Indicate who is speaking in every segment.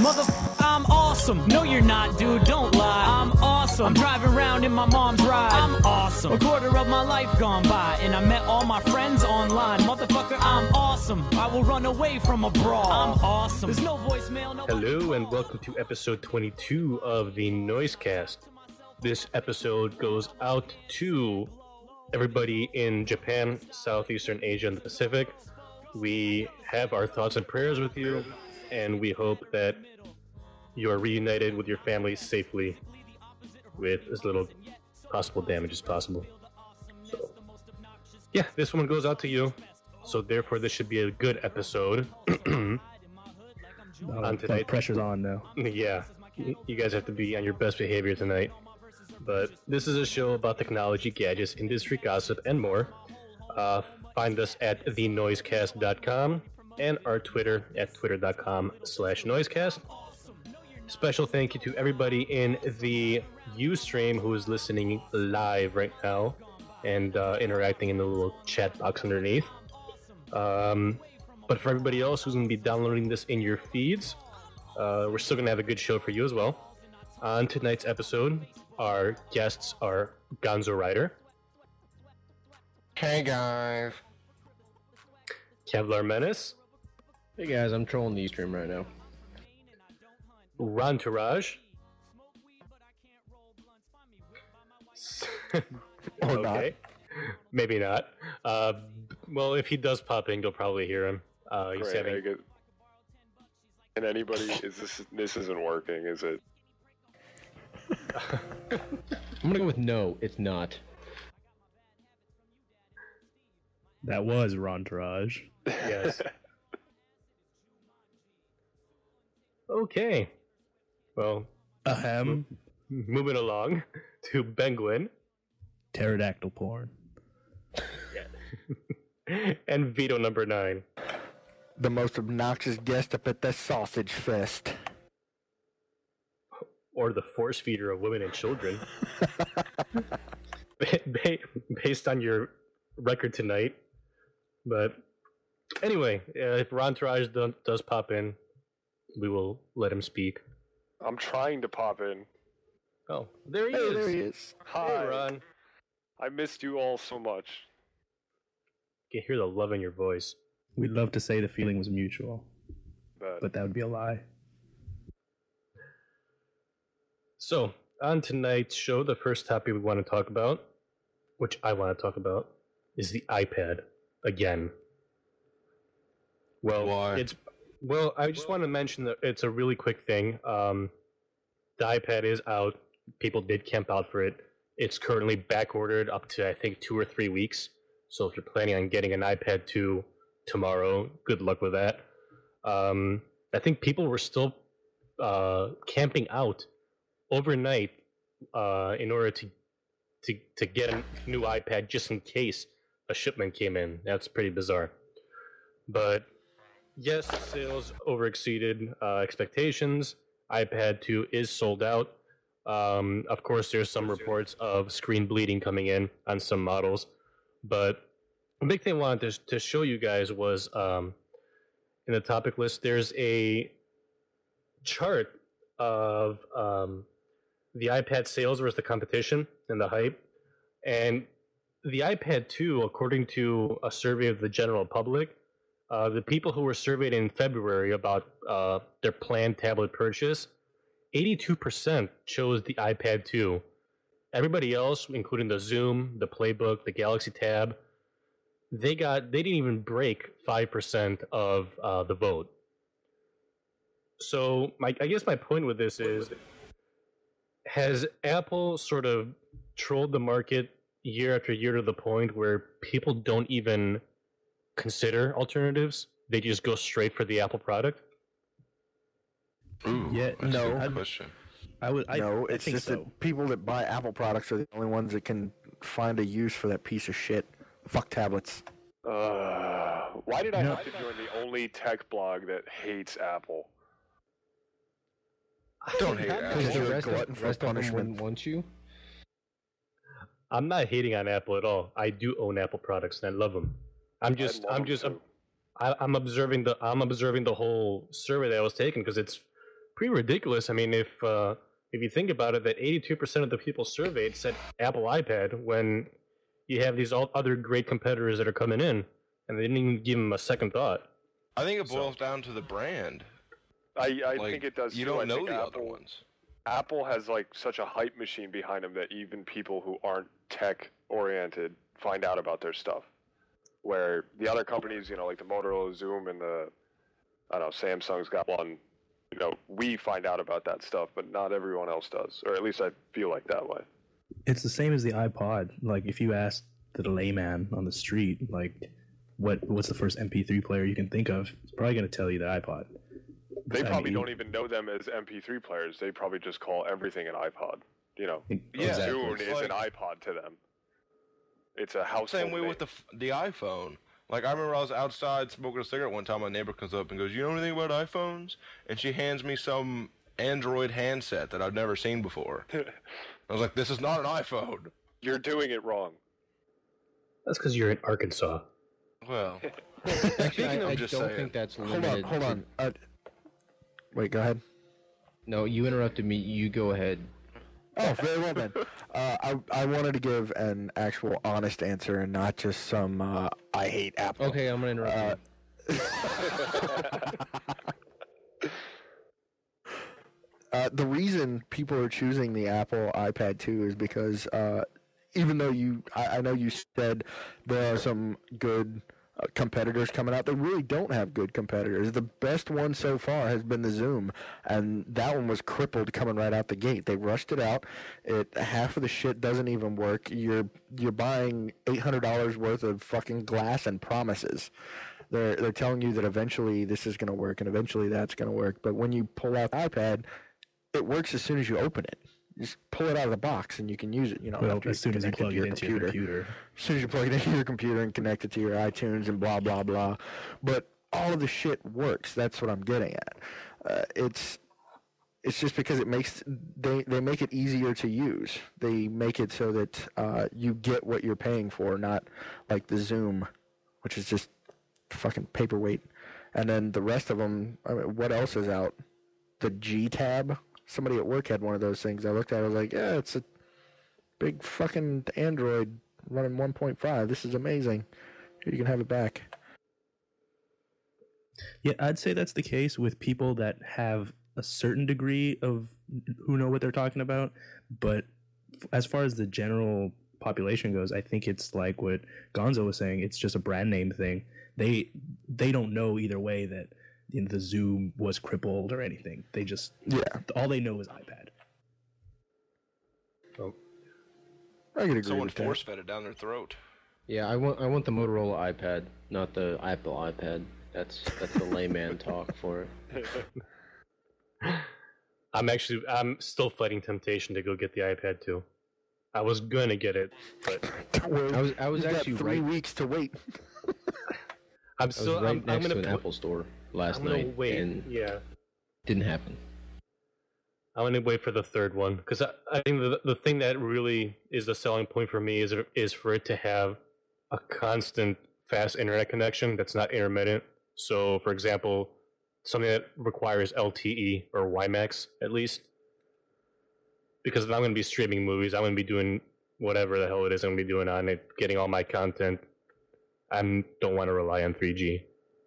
Speaker 1: I'm awesome. No, you're not, dude. Don't lie. I'm awesome. I'm driving around in my mom's ride. I'm awesome. A quarter of my life gone by, and I met all my friends online. Motherfucker, I'm awesome. I will run away from a brawl. I'm awesome. There's no voicemail. No.
Speaker 2: Hello, and welcome to episode 22 of the Noisecast. This episode goes out to everybody in Japan, Southeastern Asia, and the Pacific. We have our thoughts and prayers with you, and we hope that you are reunited with your family safely with as little possible damage as possible. So, yeah, this one goes out to you. So therefore, this should be a good episode. On tonight,
Speaker 3: pressure's on now.
Speaker 2: Yeah, you guys have to be on your best behavior tonight. But this is a show about technology, gadgets, industry gossip, and more. Find us at thenoisecast.com and our Twitter at twitter.com/noisecast. Special thank you to everybody in the Ustream who is listening live right now and interacting in the little chat box underneath. But for everybody else who's going to be downloading this in your feeds, we're still going to have a good show for you as well. On tonight's episode, our guests are Gonzo Rider.
Speaker 4: Hey guys.
Speaker 2: Kevlar Menace.
Speaker 3: Hey guys, I'm trolling the Ustream right now.
Speaker 2: Rontourage.
Speaker 4: Or
Speaker 2: okay. Maybe not. Well, if he does pop in, you'll probably hear him. He's having...
Speaker 4: And anybody, this isn't working, is it?
Speaker 3: I'm gonna go with no, it's not.
Speaker 5: That was Rontourage.
Speaker 2: Yes. Okay. Well, moving along to Penguin.
Speaker 5: Pterodactyl porn.
Speaker 2: Yeah. And Vito number 9.
Speaker 6: The most obnoxious guest up at the sausage fest.
Speaker 2: Or the force feeder of women and children. Based on your record tonight. But anyway, if Rontourage does pop in, we will let him speak.
Speaker 4: I'm trying to pop in.
Speaker 2: Oh, there he is.
Speaker 6: There he is.
Speaker 4: Hi.
Speaker 2: Hey, Ron.
Speaker 4: I missed you all so much.
Speaker 2: You can hear the love in your voice.
Speaker 5: We'd love to say the feeling was mutual,
Speaker 4: But
Speaker 5: but that would be a lie.
Speaker 2: So, on tonight's show, the first topic we want to talk about, which I want to talk about, is the iPad again. Well,
Speaker 4: why?
Speaker 2: I just want to mention that it's a really quick thing. The iPad is out. People did camp out for it. It's currently back ordered up to, I think, 2 or 3 weeks. So if you're planning on getting an iPad 2 tomorrow, good luck with that. I think people were still camping out overnight in order to get a new iPad just in case a shipment came in. That's pretty bizarre. But yes, sales overexceeded expectations. iPad 2 is sold out. Of course, there's some reports of screen bleeding coming in on some models. But the big thing I wanted to show you guys was in the topic list, there's a chart of the iPad sales versus the competition and the hype. And the iPad 2, according to a survey of the general public, the people who were surveyed in February about their planned tablet purchase, 82% chose the iPad 2. Everybody else, including the Zoom, the Playbook, the Galaxy Tab, they didn't even break 5% of the vote. So I guess my point with this is, has Apple sort of trolled the market year after year to the point where people don't even consider alternatives? They just go straight for the Apple product?
Speaker 4: Ooh,
Speaker 5: Yeah,
Speaker 4: that's
Speaker 6: no.
Speaker 4: a good question.
Speaker 6: It's
Speaker 5: think
Speaker 6: just
Speaker 5: so.
Speaker 6: that people that buy Apple products are the only ones that can find a use for that piece of shit. Fuck tablets.
Speaker 4: Why did I have to join the only tech blog that hates Apple?
Speaker 2: I
Speaker 4: don't hate
Speaker 6: Because
Speaker 4: Apple.
Speaker 6: you're a
Speaker 3: rest
Speaker 6: glutton
Speaker 3: of,
Speaker 6: for
Speaker 3: rest of them
Speaker 6: punishment.
Speaker 3: wouldn't want you.
Speaker 2: I'm not hating on Apple at all. I do own Apple products and I love them. I'm observing the whole survey that I was taking because it's pretty ridiculous. I mean, if you think about it, that 82% of the people surveyed said Apple iPad when you have these other great competitors that are coming in, and they didn't even give them a second thought.
Speaker 7: I think it boils down to the brand.
Speaker 4: I think it does.
Speaker 7: You
Speaker 4: too.
Speaker 7: don't
Speaker 4: I
Speaker 7: know
Speaker 4: think
Speaker 7: the other ones.
Speaker 4: Apple has like such a hype machine behind them that even people who aren't tech oriented find out about their stuff. Where the other companies, like the Motorola Zoom and the, I don't know, Samsung's got one. We find out about that stuff, but not everyone else does, or at least I feel like that way.
Speaker 5: It's the same as the iPod. Like, if you ask the layman on the street, like, what's the first MP3 player you can think of, it's probably going to tell you the iPod.
Speaker 4: They probably don't even know them as MP3 players. They probably just call everything an iPod. Zune is an iPod to them. It's a household
Speaker 7: Same way
Speaker 4: name.
Speaker 7: with the iPhone. Like, I remember I was outside smoking a cigarette one time, my neighbor comes up and goes, "You know anything about iPhones?" And she hands me some Android handset that I've never seen before. I was like, "This is not an iPhone."
Speaker 4: You're doing it wrong.
Speaker 2: That's because you're in Arkansas.
Speaker 7: Well,
Speaker 3: Actually, I
Speaker 7: just
Speaker 3: don't
Speaker 7: saying.
Speaker 3: think that's
Speaker 6: Hold
Speaker 3: limited.
Speaker 6: on. Wait, go ahead.
Speaker 3: No, you interrupted me. You go ahead.
Speaker 6: Oh, very well then. I wanted to give an actual honest answer and not just some I hate Apple.
Speaker 3: Okay, I'm gonna interrupt you.
Speaker 6: The reason people are choosing the Apple iPad 2 is because even though I know you said there are some good competitors coming out, they really don't have good competitors. The best one so far has been the Zoom, and that one was crippled coming right out the gate. They rushed it out. Half of the shit doesn't even work. You're buying $800 worth of fucking glass and promises. They're telling you that eventually this is going to work and eventually that's going to work, but when you pull out the iPad, it works as soon as you open it. You just pull it out of the box and you can use it.
Speaker 5: Well, as soon as you plug it into your computer.
Speaker 6: As soon as you plug it into your computer and connect it to your iTunes and blah blah blah. But all of the shit works. That's what I'm getting at. It's just because they make it easier to use. They make it so that you get what you're paying for, not like the Zoom, which is just fucking paperweight. And then the rest of them. I mean, what else is out? The G Tab. Somebody at work had one of those things. I looked at it, I was like, yeah, it's a big fucking Android running 1.5. This is amazing. Here, you can have it back.
Speaker 5: Yeah, I'd say that's the case with people that have a certain degree of who know what they're talking about. But as far as the general population goes, I think it's like what Gonzo was saying. It's just a brand name thing. They don't know either way that the Zoom was crippled or anything. They just all they know is iPad.
Speaker 2: Oh.
Speaker 6: I could agree
Speaker 7: someone
Speaker 6: with that.
Speaker 7: force fed it down their throat.
Speaker 3: Yeah, I want the Motorola iPad, not the Apple iPad. That's the layman talk for it.
Speaker 2: I'm still fighting temptation to go get the iPad 2. I was gonna get it, but
Speaker 6: Don't worry.
Speaker 3: I was
Speaker 6: You've
Speaker 3: actually
Speaker 6: got 3
Speaker 3: right.
Speaker 6: weeks to wait.
Speaker 2: I'm
Speaker 3: I
Speaker 2: still
Speaker 3: was right
Speaker 2: I'm
Speaker 3: next
Speaker 2: gonna
Speaker 3: to an
Speaker 2: put-
Speaker 3: Apple store last
Speaker 2: I'm gonna
Speaker 3: night,
Speaker 2: wait.
Speaker 3: and
Speaker 2: Yeah,
Speaker 3: didn't happen.
Speaker 2: I'm gonna wait for the third one because I think the thing that really is the selling point for me is for it to have a constant fast internet connection that's not intermittent. So, for example, something that requires LTE or WiMAX at least. Because if I'm going to be streaming movies, I'm going to be doing whatever the hell it is I'm going to be doing on it, getting all my content. I don't want to rely on 3G.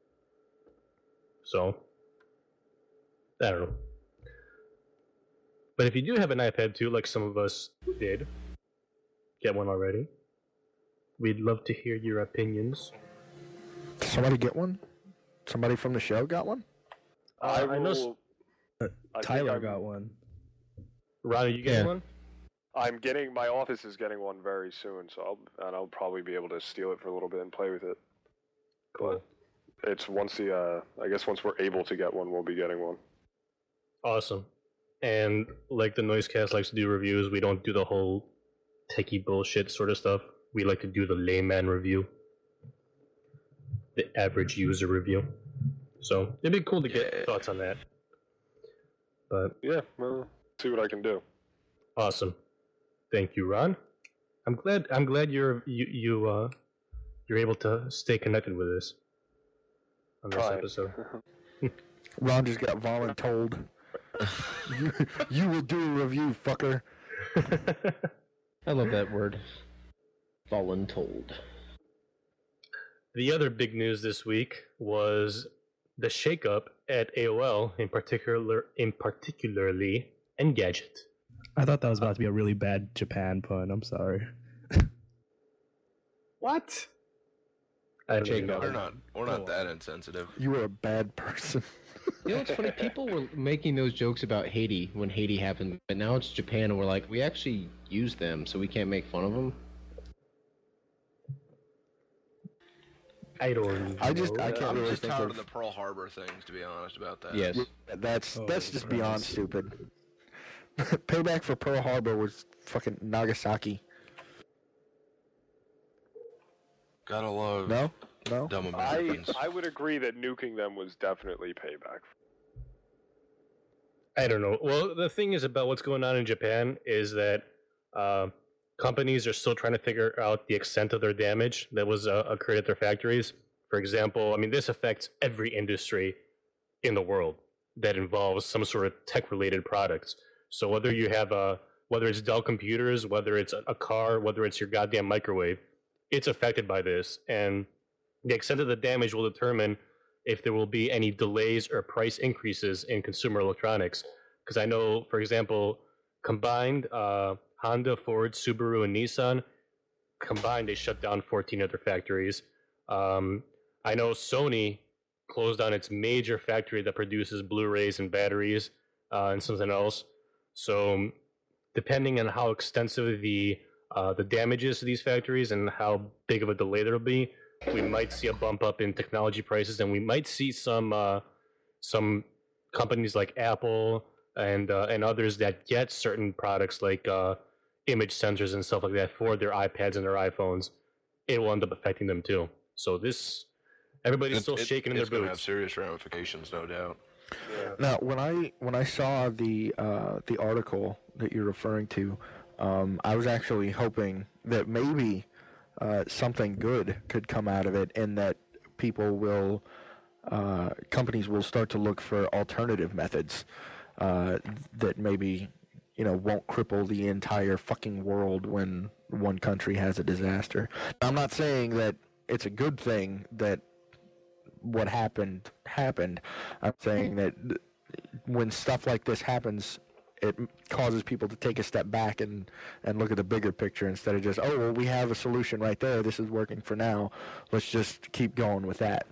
Speaker 2: So, I don't know. But if you do have an iPad 2, like some of us did, get one already, we'd love to hear your opinions.
Speaker 6: Somebody get one? Somebody from the show got one?
Speaker 2: I know
Speaker 4: I think
Speaker 5: Tyler
Speaker 4: I'm-
Speaker 5: got one.
Speaker 2: Ron, are you getting
Speaker 3: Yeah.
Speaker 2: one?
Speaker 4: my office is getting one very soon, so I'll probably be able to steal it for a little bit and play with it.
Speaker 2: Cool.
Speaker 4: It's once once we're able to get one, we'll be getting one.
Speaker 2: Awesome. And like the Noisecast likes to do reviews, we don't do the whole techie bullshit sort of stuff. We like to do the layman review. The average user review. So it'd be cool to get thoughts on that. But
Speaker 4: Yeah, well, see what I can do.
Speaker 2: awesome. Thank you, Ron. I'm glad you're able to stay connected with us on this
Speaker 4: Trying.
Speaker 2: episode.
Speaker 6: Ron just got voluntold. You will do a review, fucker.
Speaker 3: I love that word. Voluntold.
Speaker 2: The other big news this week was the shakeup at AOL, particularly Engadget.
Speaker 5: I thought that was about to be a really bad Japan pun. I'm sorry.
Speaker 2: What? I don't know.
Speaker 7: We're not that insensitive.
Speaker 6: You are a bad person.
Speaker 3: You know what's funny? People were making those jokes about Haiti when Haiti happened, but now it's Japan, and we're like, we actually use them, so we can't make fun of them.
Speaker 2: I don't.
Speaker 6: I can't
Speaker 7: I'm
Speaker 6: really
Speaker 7: just
Speaker 6: think
Speaker 7: tired
Speaker 6: of.
Speaker 7: of the Pearl Harbor things, to be honest about that.
Speaker 3: Yes.
Speaker 6: That's just
Speaker 5: Christ.
Speaker 6: beyond stupid. Payback for Pearl Harbor was fucking Nagasaki.
Speaker 7: Gotta love
Speaker 6: No.
Speaker 7: dumb Americans.
Speaker 4: I would agree that nuking them was definitely payback.
Speaker 2: I don't know. Well, the thing is about what's going on in Japan is that companies are still trying to figure out the extent of their damage that was occurred at their factories. For example, I mean, this affects every industry in the world that involves some sort of tech-related products. So whether you have whether it's Dell computers, whether it's a car, whether it's your goddamn microwave, it's affected by this. And the extent of the damage will determine if there will be any delays or price increases in consumer electronics. Because I know, for example, combined, Honda, Ford, Subaru, and Nissan, combined, they shut down 14 other factories. I know Sony closed down its major factory that produces Blu-rays and batteries and something else. So depending on how extensive the damage is to these factories and how big of a delay there will be, we might see a bump up in technology prices, and we might see some companies like Apple and others that get certain products like image sensors and stuff like that for their iPads and their iPhones. It will end up affecting them too. So everybody's still shaking in their
Speaker 7: It's going to have
Speaker 2: boots.
Speaker 7: serious ramifications, no doubt.
Speaker 6: Now, when I saw the article that you're referring to, I was actually hoping that maybe something good could come out of it, and that companies will start to look for alternative methods that maybe won't cripple the entire fucking world when one country has a disaster. I'm not saying that it's a good thing that what happened. I'm saying that when stuff like this happens, it causes people to take a step back and look at the bigger picture instead of just, oh, well, we have a solution right there. This is working for now. Let's just keep going with that.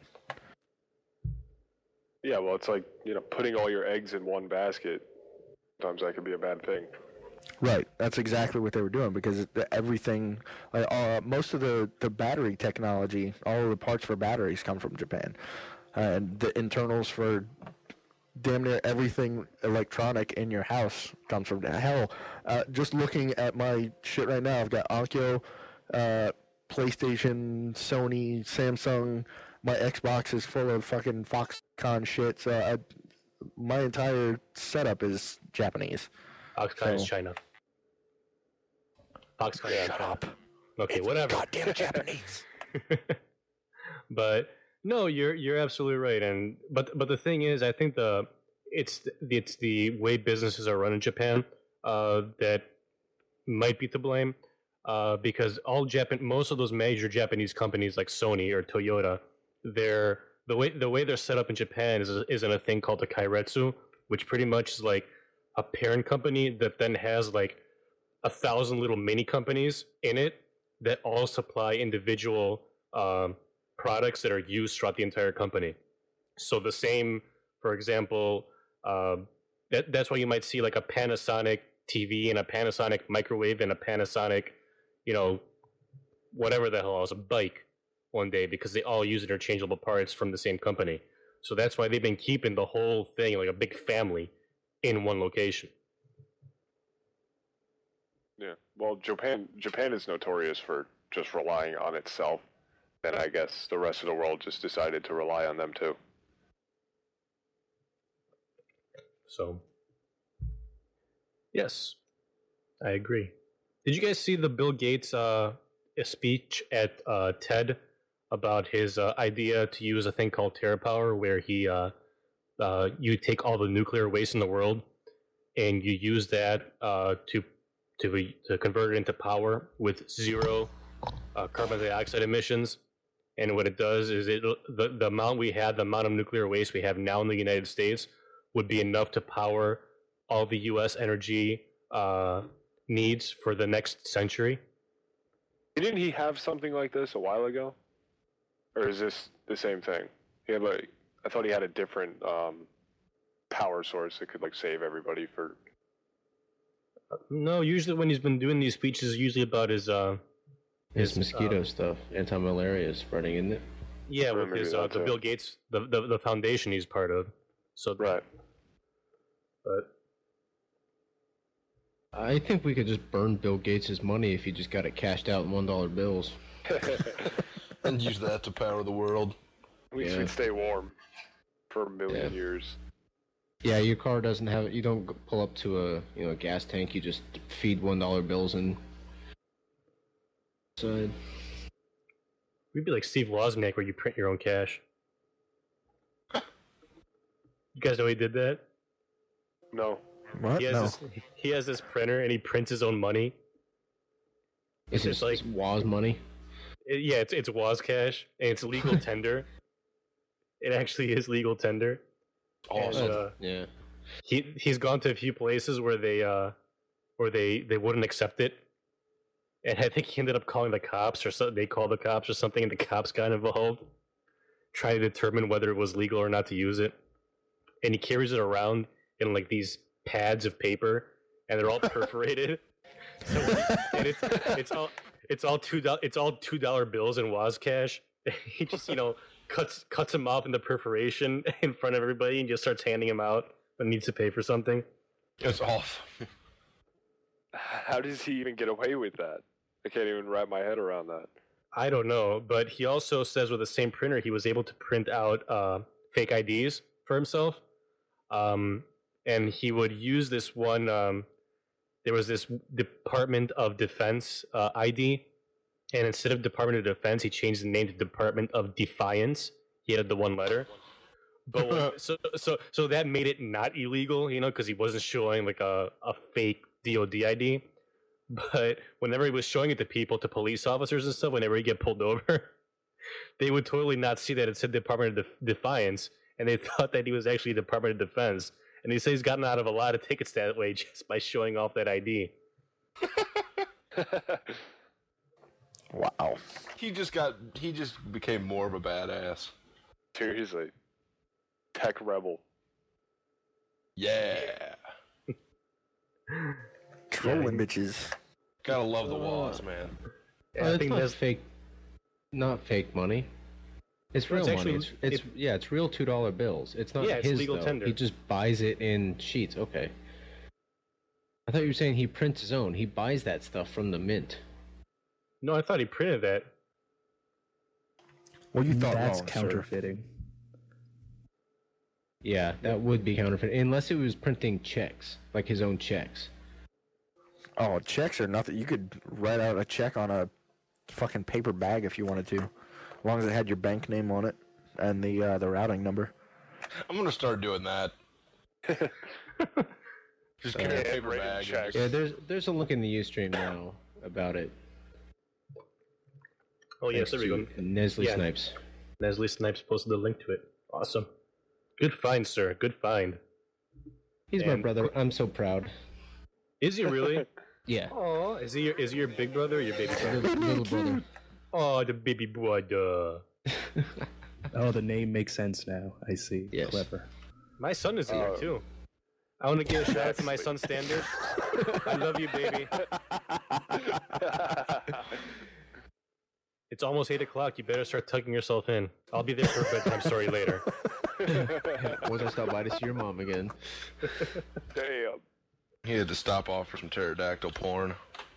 Speaker 4: Yeah, well, it's like, putting all your eggs in one basket. Sometimes that could be a bad thing.
Speaker 6: Right. That's exactly what they were doing, because everything, most of the battery technology, all of the parts for batteries come from Japan. And the internals for damn near everything electronic in your house comes from hell. Just looking at my shit right now, I've got Onkyo, PlayStation, Sony, Samsung. My Xbox is full of fucking Foxconn shit. So my entire setup is Japanese.
Speaker 2: Foxconn is China. Foxconn is China.
Speaker 6: Up.
Speaker 2: Okay, whatever.
Speaker 6: Goddamn Japanese.
Speaker 2: But no, you're absolutely right. But the thing is, I think it's the way businesses are run in Japan that might be to blame, because most of those major Japanese companies like Sony or Toyota, the way they're set up in Japan is in a thing called the kairetsu, which pretty much is like a parent company that then has like 1,000 little mini companies in it that all supply individual products that are used throughout the entire company. So the same, for example, that's why you might see like a Panasonic TV and a Panasonic microwave and a Panasonic, whatever the hell else, a bike one day, because they all use interchangeable parts from the same company. So that's why they've been keeping the whole thing like a big family in one location.
Speaker 4: Yeah. Well, Japan is notorious for just relying on itself. And I guess the rest of the world just decided to rely on them too.
Speaker 2: So, yes, I agree. Did you guys see the Bill Gates speech at TED about his idea to use a thing called TerraPower, where you take all the nuclear waste in the world and you use that to convert it into power with zero carbon dioxide emissions. And what it does is the amount we have, the amount of nuclear waste we have now in the United States would be enough to power all the U.S. energy needs for the next century.
Speaker 4: Didn't he have something like this a while ago? Or is this the same thing? He had I thought he had a different power source that could save everybody for.
Speaker 2: No, usually when he's been doing these speeches, usually about his
Speaker 3: mosquito stuff, anti-malaria spreading, isn't it?
Speaker 2: Yeah, with his the Bill Gates, the foundation he's part of. So
Speaker 4: right.
Speaker 2: But
Speaker 3: I think we could just burn Bill Gates' money if he just got it cashed out in $1 bills.
Speaker 7: And use that to power the world.
Speaker 4: At least we'd stay warm for a million years.
Speaker 3: Yeah, your car doesn't have. You don't pull up to a gas tank. You just feed $1 bills in. So
Speaker 2: we'd be like Steve Wozniak, where you print your own cash. You guys know he did that?
Speaker 4: No.
Speaker 6: What?
Speaker 2: He has this printer, and he prints his own money.
Speaker 3: Is it like Woz money?
Speaker 2: It's Woz cash, and it's legal tender. It actually is legal tender.
Speaker 3: Awesome.
Speaker 2: And,
Speaker 3: yeah.
Speaker 2: He's gone to a few places where they wouldn't accept it, and I think he ended up calling the cops, or so they called the cops or something, and the cops got involved, trying to determine whether it was legal or not to use it. And he carries it around in these pads of paper, and they're all perforated. So and it's all $2 bills in Woz cash. He just cuts them off in the perforation in front of everybody and just starts handing them out when he needs to pay for something.
Speaker 7: It's off.
Speaker 4: How does he even get away with that? I can't even wrap my head around that.
Speaker 2: I don't know, but he also says with the same printer he was able to print out fake IDs for himself. And he would use this one. There was this Department of Defense ID, and instead of Department of Defense, he changed the name to Department of Defiance. He added the one letter, but so that made it not illegal, because he wasn't showing a fake DoD ID. But whenever he was showing it to people, to police officers and stuff, whenever he get pulled over, they would totally not see that it said Department of Defiance, and they thought that he was actually Department of Defense. And he says he's gotten out of a lot of tickets that way just by showing off that ID.
Speaker 6: Wow.
Speaker 7: He just became more of a badass.
Speaker 4: Seriously. Tech rebel.
Speaker 7: Yeah.
Speaker 6: Trolling bitches.
Speaker 7: Gotta love the Woz, man.
Speaker 2: Yeah, I think
Speaker 3: that's fake. Not fake money. It's real money. It's real $2 bills. It's not his,
Speaker 2: legal
Speaker 3: though.
Speaker 2: tender.
Speaker 3: He just buys it in sheets. Okay. I thought you were saying he prints his own. He buys that stuff from the mint.
Speaker 2: No, I thought he printed that.
Speaker 6: Well, you thought
Speaker 5: that's
Speaker 6: wrong,
Speaker 5: counterfeiting.
Speaker 6: Sir.
Speaker 3: Yeah, that would be counterfeiting. Unless it was printing checks, like his own checks.
Speaker 6: Oh, checks are nothing. You could write out a check on a fucking paper bag if you wanted to, as long as it had your bank name on it and the routing number.
Speaker 7: I'm gonna start doing that. Just carry a paper bag.
Speaker 3: Yeah, there's a link in the Ustream now about it.
Speaker 2: Oh yes, there we go.
Speaker 3: Nestle Snipes.
Speaker 2: Nestle Snipes posted the link to it. Awesome. Good find, sir. Good find.
Speaker 3: He's my brother. I'm so proud.
Speaker 2: Is he really?
Speaker 3: Yeah.
Speaker 2: Oh, is he your big brother or your baby brother?
Speaker 3: Little brother.
Speaker 2: Oh, the baby brother.
Speaker 5: Oh, the name makes sense now. I see.
Speaker 3: Yes.
Speaker 5: Clever.
Speaker 2: My son is here too. I want to give a shout out to my son Standard. I love you, baby. It's almost 8 o'clock. You better start tucking yourself in. I'll be there for a bedtime story later.
Speaker 3: Once I stop by to see your mom again.
Speaker 4: Damn.
Speaker 7: He had to stop off for some pterodactyl porn.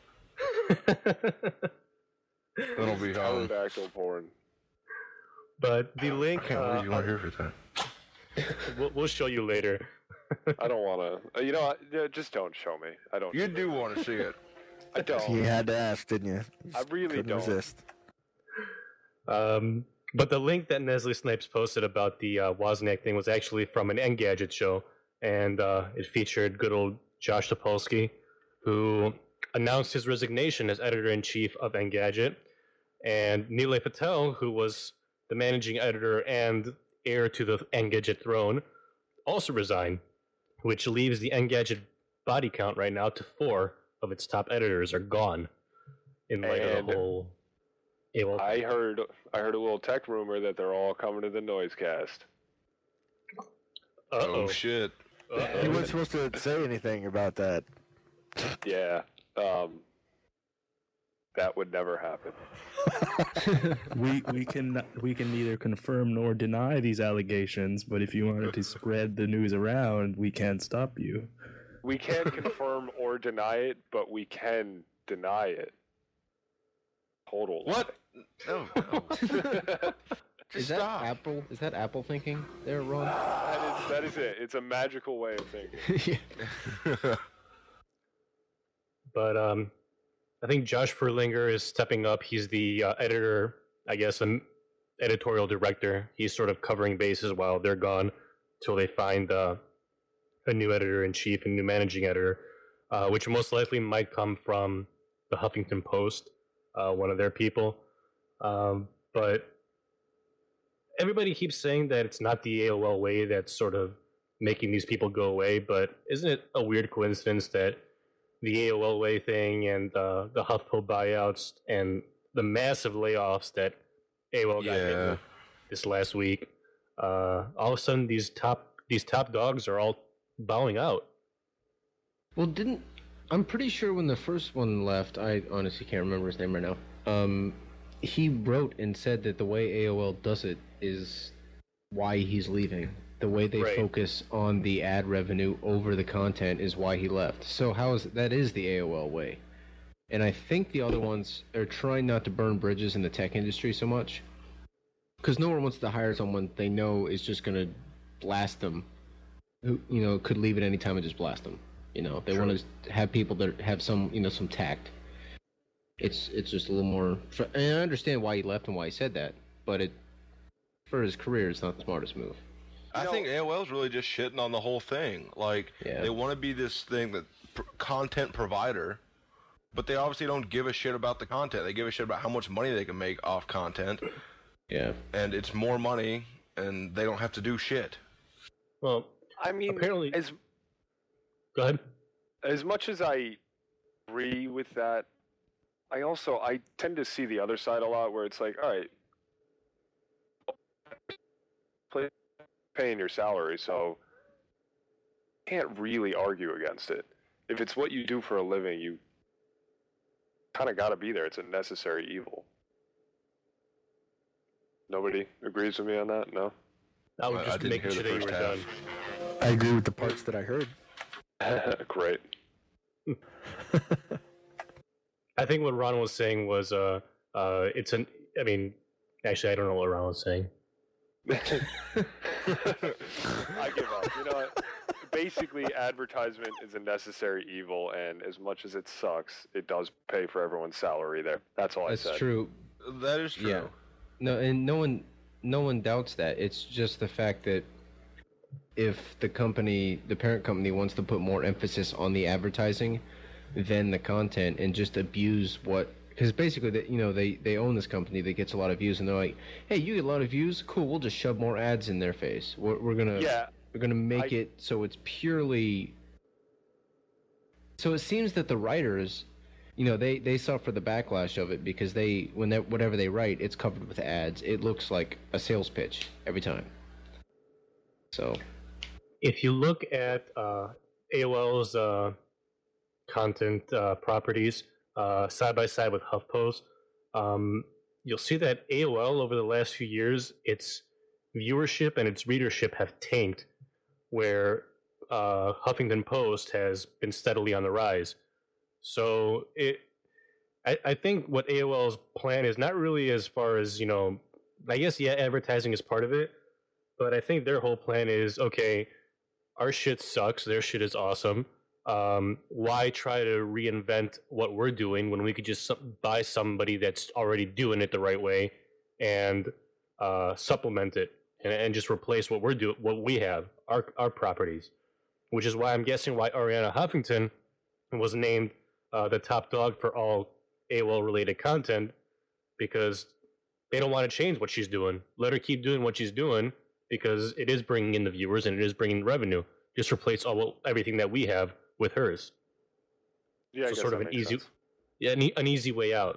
Speaker 7: That'll be home.
Speaker 4: Pterodactyl porn.
Speaker 2: But the link.
Speaker 7: What do you want to hear for that?
Speaker 2: We'll show you later.
Speaker 4: I don't want to. Just don't show me. I don't.
Speaker 7: You do want to see it.
Speaker 4: I don't.
Speaker 6: You had to ask, didn't you?
Speaker 4: I really
Speaker 6: Couldn't
Speaker 4: don't.
Speaker 6: resist.
Speaker 2: But the link that Nestle Snipes posted about the Wozniak thing was actually from an Engadget show, and it featured good old Josh Topolsky, who announced his resignation as editor-in-chief of Engadget, and Nilay Patel, who was the managing editor and heir to the Engadget throne, also resigned, which leaves the Engadget body count right now to 4 of its top editors are gone. In light of the whole AOL.
Speaker 4: I heard a little tech rumor that they're all coming to the Noisecast.
Speaker 7: Oh shit!
Speaker 6: He wasn't supposed to say anything about that.
Speaker 4: Yeah, that would never happen.
Speaker 5: we can neither confirm nor deny these allegations, but if you wanted to spread the news around, we can't stop you.
Speaker 4: We can't confirm or deny it, but we can deny it. Total.
Speaker 7: What? No.
Speaker 3: Is that Apple? Is that Apple thinking they're wrong?
Speaker 4: That is it. It's a magical way of thinking.
Speaker 2: But I think Josh Furlinger is stepping up. He's the editor, I guess, editorial director. He's sort of covering bases while they're gone till they find a new editor-in-chief and new managing editor, which most likely might come from the Huffington Post, one of their people. But everybody keeps saying that it's not the AOL way that's sort of making these people go away, but isn't it a weird coincidence that the AOL way thing and the HuffPo buyouts and the massive layoffs that AOL got hit with this last week, all of a sudden these top dogs are all bowing out?
Speaker 3: Well, I'm pretty sure when the first one left, I honestly can't remember his name right now. He wrote and said that the way AOL does it is why he's leaving. The way they focus on the ad revenue over the content is why he left. So that is the AOL way. And I think the other ones are trying not to burn bridges in the tech industry so much, because no one wants to hire someone they know is just going to blast them, who could leave at any time and just blast them. They want to have people that have some tact. It's just a little more. And I understand why he left and why he said that, but for his career, it's not the smartest move.
Speaker 7: I think AOL's really just shitting on the whole thing. They want to be this thing that content provider, but they obviously don't give a shit about the content. They give a shit about how much money they can make off content.
Speaker 3: Yeah.
Speaker 7: And it's more money, and they don't have to do shit.
Speaker 2: Well,
Speaker 4: I mean,
Speaker 2: apparently. Go ahead.
Speaker 4: As much as I agree with that, I tend to see the other side a lot, where it's like, all right, paying your salary, so you can't really argue against it. If it's what you do for a living, you kind of got to be there. It's a necessary evil. Nobody agrees with me on that? No?
Speaker 2: I was just making sure that you were done.
Speaker 6: I agree with the parts that I heard.
Speaker 4: Great.
Speaker 2: I think what Ron was saying was, actually, I don't know what Ron was saying.
Speaker 4: I give up. You know what? Basically, advertisement is a necessary evil, and as much as it sucks, it does pay for everyone's salary there. That's all I said.
Speaker 3: That's true.
Speaker 7: That is true.
Speaker 3: Yeah. No, and no one doubts that. It's just the fact that if the parent company wants to put more emphasis on the advertising than the content and just abuse because basically they own this company that gets a lot of views, and they're like, hey, you get a lot of views, cool, we'll just shove more ads in their face. We're gonna make it so it's purely. So it seems that the writers, they suffer the backlash of it because whatever they write, it's covered with ads. It looks like a sales pitch every time. So,
Speaker 2: if you look at AOL's content properties side by side with HuffPo's, you'll see that AOL over the last few years, its viewership and its readership have tanked, where Huffington Post has been steadily on the rise. So I think what AOL's plan is not really as far as, I guess, advertising is part of it, but I think their whole plan is, okay, our shit sucks, their shit is awesome. Why try to reinvent what we're doing when we could just buy somebody that's already doing it the right way and supplement it and just replace what we have, our properties. which is why I'm guessing why Ariana Huffington was named the top dog for all AOL related content, because they don't want to change what she's doing. Let her keep doing what she's doing because it is bringing in the viewers and it is bringing revenue. Just replace everything that we have with hers.
Speaker 4: Yeah,
Speaker 2: so sort of an easy,
Speaker 4: sense.
Speaker 2: an easy way out.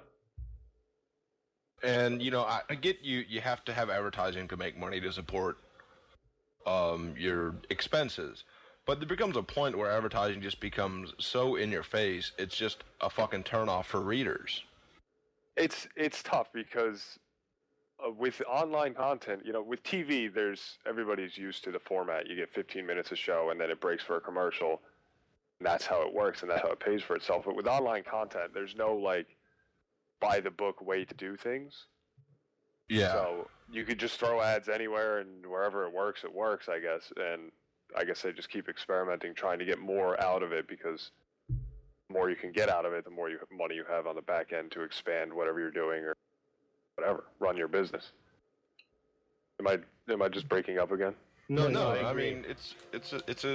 Speaker 7: And I get you have to have advertising to make money to support your expenses, but there becomes a point where advertising just becomes so in your face, it's just a fucking turnoff for readers.
Speaker 4: It's tough because with online content, with TV, everybody's used to the format. You get 15 minutes a show, and then it breaks for a commercial. And that's how it works, and that's how it pays for itself. But with online content, there's no by the book way to do things.
Speaker 7: Yeah.
Speaker 4: So you could just throw ads anywhere, and wherever it works, I guess. And I guess they just keep experimenting, trying to get more out of it, because the more you can get out of it, the more money you have on the back end to expand whatever you're doing or whatever, run your business. Am I just breaking up again?
Speaker 7: No. I mean, it's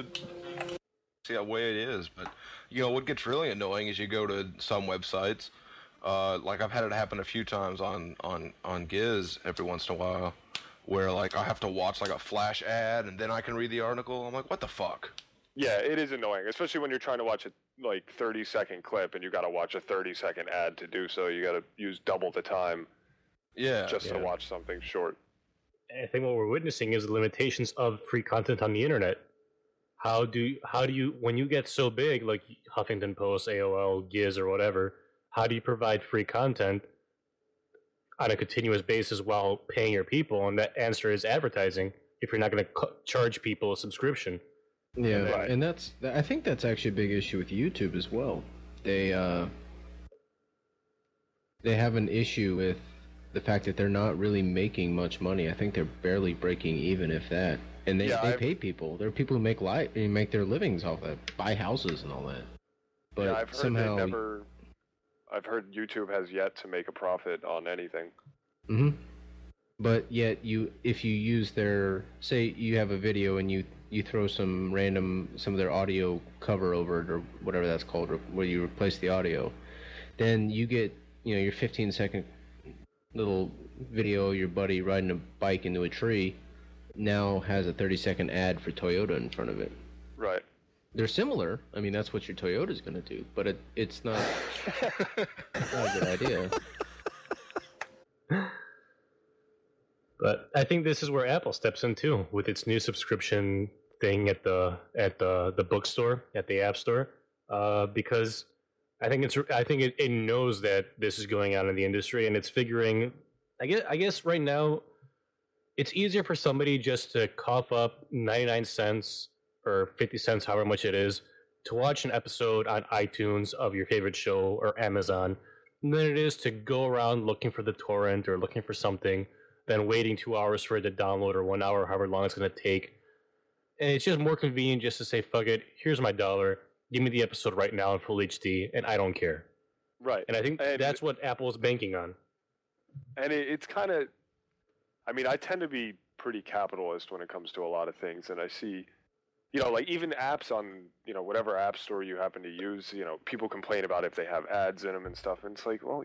Speaker 7: a way it is, but what gets really annoying is you go to some websites. I've had it happen a few times on Giz every once in a while, where I have to watch a flash ad and then I can read the article. I'm like, what the fuck?
Speaker 4: Yeah, it is annoying, especially when you're trying to watch a 30-second clip and you got to watch a 30-second ad to do so. You got to use double the time.
Speaker 7: Yeah,
Speaker 4: just to watch something short.
Speaker 2: I think what we're witnessing is the limitations of free content on the internet. How do you when you get so big, like Huffington Post, AOL, Giz, or whatever? How do you provide free content on a continuous basis while paying your people? And that answer is advertising. If you're not going to charge people a subscription.
Speaker 3: Yeah,
Speaker 4: Right.
Speaker 3: and I think that's actually a big issue with YouTube as well. They have an issue with the fact that they're not really making much money. I think they're barely breaking even, if that. And they pay people. There are people who make their livings off that, buy houses and all that. But
Speaker 4: I've heard
Speaker 3: somehow
Speaker 4: I've heard YouTube has yet to make a profit on anything.
Speaker 3: Mm-hmm. But yet, if you use say you have a video and you throw some of their audio cover over it, or whatever that's called, or where you replace the audio, then you get your 15-second little video of your buddy riding a bike into a tree now has a 30-second ad for Toyota in front of it.
Speaker 4: Right.
Speaker 3: They're similar. I mean, that's what your Toyota's going to do, but it's not, it's not a good idea.
Speaker 2: But I think this is where Apple steps in too, with its new subscription thing at the bookstore, at the App Store, because I think it knows that this is going on in the industry, and it's figuring. I guess right now, it's easier for somebody just to cough up 99 cents or 50 cents, however much it is, to watch an episode on iTunes of your favorite show or Amazon, than it is to go around looking for the torrent or looking for something, then waiting 2 hours for it to download, or 1 hour, however long it's going to take. And it's just more convenient just to say, fuck it, here's my $1, give me the episode right now in full HD, and I don't care.
Speaker 4: Right.
Speaker 2: And I think that's what Apple is banking on.
Speaker 4: And it's kind of, I mean, I tend to be pretty capitalist when it comes to a lot of things, and I see, even apps on, whatever app store you happen to use, people complain about if they have ads in them and stuff, and it's like, well,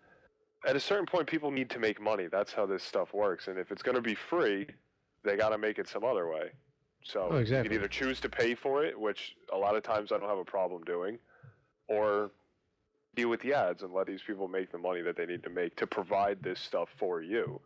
Speaker 4: at a certain point, people need to make money. That's how this stuff works, and if it's going to be free, they got to make it some other way. So
Speaker 3: exactly.
Speaker 4: You can either choose to pay for it, which a lot of times I don't have a problem doing, or deal with the ads and let these people make the money that they need to make to provide this stuff for you.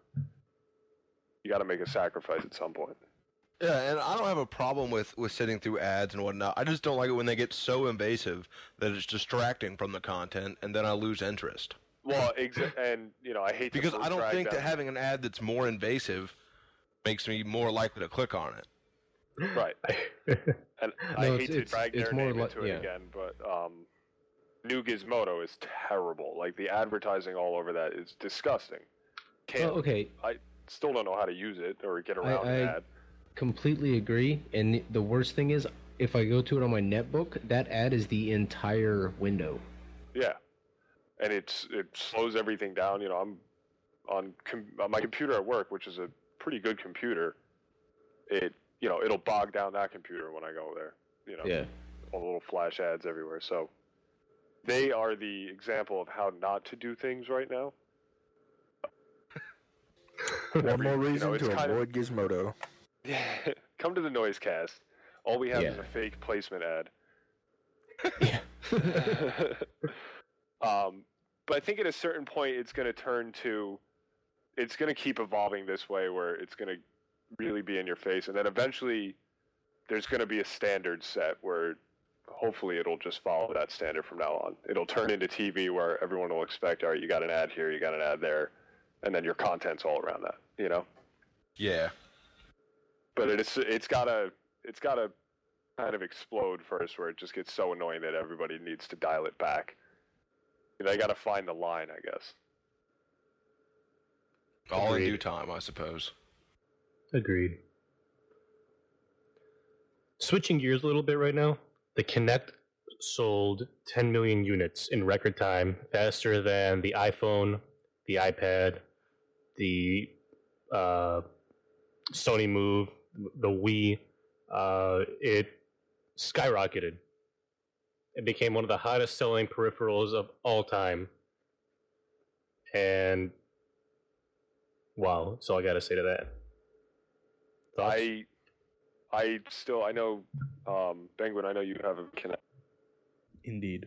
Speaker 4: You got to make a sacrifice at some point.
Speaker 7: Yeah, and I don't have a problem with sitting through ads and whatnot. I just don't like it when they get so invasive that it's distracting from the content, and then I lose interest.
Speaker 4: Well, and I hate
Speaker 7: because
Speaker 4: to
Speaker 7: I don't
Speaker 4: drag
Speaker 7: think
Speaker 4: them.
Speaker 7: that having an ad that's more invasive makes me more likely to click on it.
Speaker 4: Right. And I hate to drag their name into it
Speaker 3: yeah.
Speaker 4: again, but New Gizmodo is terrible. Like, the advertising all over that is disgusting.
Speaker 3: Okay.
Speaker 4: I still don't know how to use it or get around that.
Speaker 3: Completely agree. And the worst thing is, if I go to it on my netbook, that ad is the entire window.
Speaker 4: Yeah. And it slows everything down. I'm on my computer at work, which is a pretty good computer. It'll bog down that computer when I go there.
Speaker 3: Yeah.
Speaker 4: all the little flash ads everywhere. So they are the example of how not to do things right now.
Speaker 6: One more reason
Speaker 4: it's
Speaker 6: to
Speaker 4: kind of-
Speaker 6: avoid Gizmodo.
Speaker 4: Yeah, come to the Noisecast. All we have is
Speaker 3: Yeah.
Speaker 4: a fake placement ad.
Speaker 3: Yeah.
Speaker 4: But I think at a certain point, it's going to keep evolving this way, where it's going to really be in your face, and then eventually, there's going to be a standard set where hopefully it'll just follow that standard from now on. It'll turn into TV where everyone will expect, all right, you got an ad here, you got an ad there, and then your content's all around that,
Speaker 7: Yeah.
Speaker 4: But it's gotta kind of explode first, where it just gets so annoying that everybody needs to dial it back. They gotta find the line, I guess.
Speaker 7: All in
Speaker 2: Agreed.
Speaker 7: due time, I suppose.
Speaker 2: Agreed. Switching gears a little bit right now, the Kinect sold 10 million units in record time, faster than the iPhone, the iPad, the Sony Move, the Wii. It skyrocketed. It became one of the hottest selling peripherals of all time. And wow, that's all I gotta say to that. Thoughts?
Speaker 4: I know, Penguin, I know you have a Kinect.
Speaker 5: Indeed.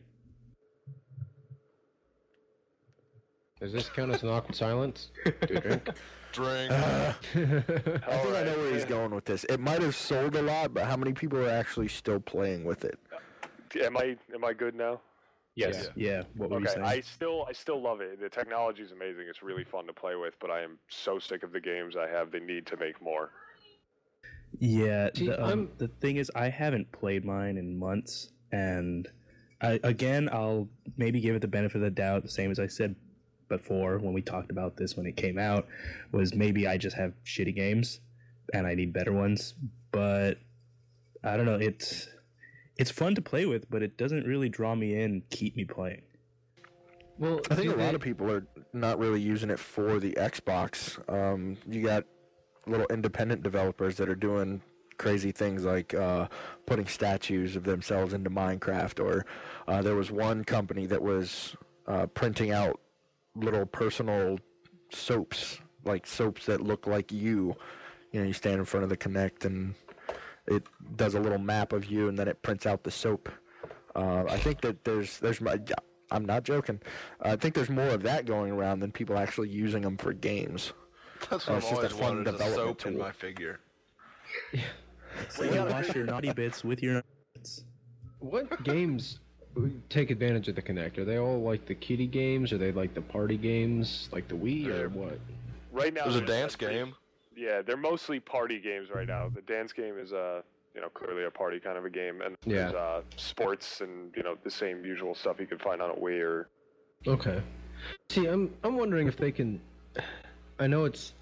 Speaker 3: Does this count as an awkward silence? Do a drink?
Speaker 7: Drink.
Speaker 6: I think I
Speaker 4: Alright.
Speaker 6: know where he's going with this. It might have sold a lot, but how many people are actually still playing with it?
Speaker 4: Am I good now?
Speaker 2: Yes.
Speaker 5: Yeah. What were you
Speaker 4: Okay,
Speaker 5: saying?
Speaker 4: I still love it. The technology is amazing. It's really fun to play with, but I am so sick of the games I have. They need to make more.
Speaker 5: Yeah,
Speaker 3: See,
Speaker 5: the thing is, I haven't played mine in months, and I'll maybe give it the benefit of the doubt, the same as I said before when we talked about this when it came out, was maybe I just have shitty games and I need better ones. But I don't know, it's fun to play with, but it doesn't really draw me in, keep me playing.
Speaker 3: Well,
Speaker 6: I think
Speaker 3: do
Speaker 6: a lot
Speaker 3: they-
Speaker 6: of people are not really using it for the Xbox. You got little independent developers that are doing crazy things like putting statues of themselves into Minecraft, or there was one company that was printing out little personal soaps, like soaps that look like you. You stand in front of the Kinect and it does a little map of you, and then it prints out the soap. I think that there's I'm not joking. I think there's more of that going around than people actually using them for games.
Speaker 7: That's what
Speaker 6: it's
Speaker 7: I've
Speaker 6: just a
Speaker 7: always
Speaker 6: fun
Speaker 7: wanted, is a
Speaker 6: development
Speaker 7: soap in
Speaker 6: tool.
Speaker 7: my figure.
Speaker 5: So you wash your naughty bits with your nuts.
Speaker 3: What games take advantage of the Kinect? Are they all like the kiddie games? Are they like the party games, like the Wii, or what?
Speaker 4: Right now,
Speaker 7: There's a
Speaker 4: they're-
Speaker 7: dance game.
Speaker 4: Yeah, they're mostly party games right now. The dance game is clearly a party kind of a game, and
Speaker 3: Yeah.
Speaker 4: there's sports and the same usual stuff you could find on a Wii or.
Speaker 3: Okay. See, I'm wondering if they can. I know it's.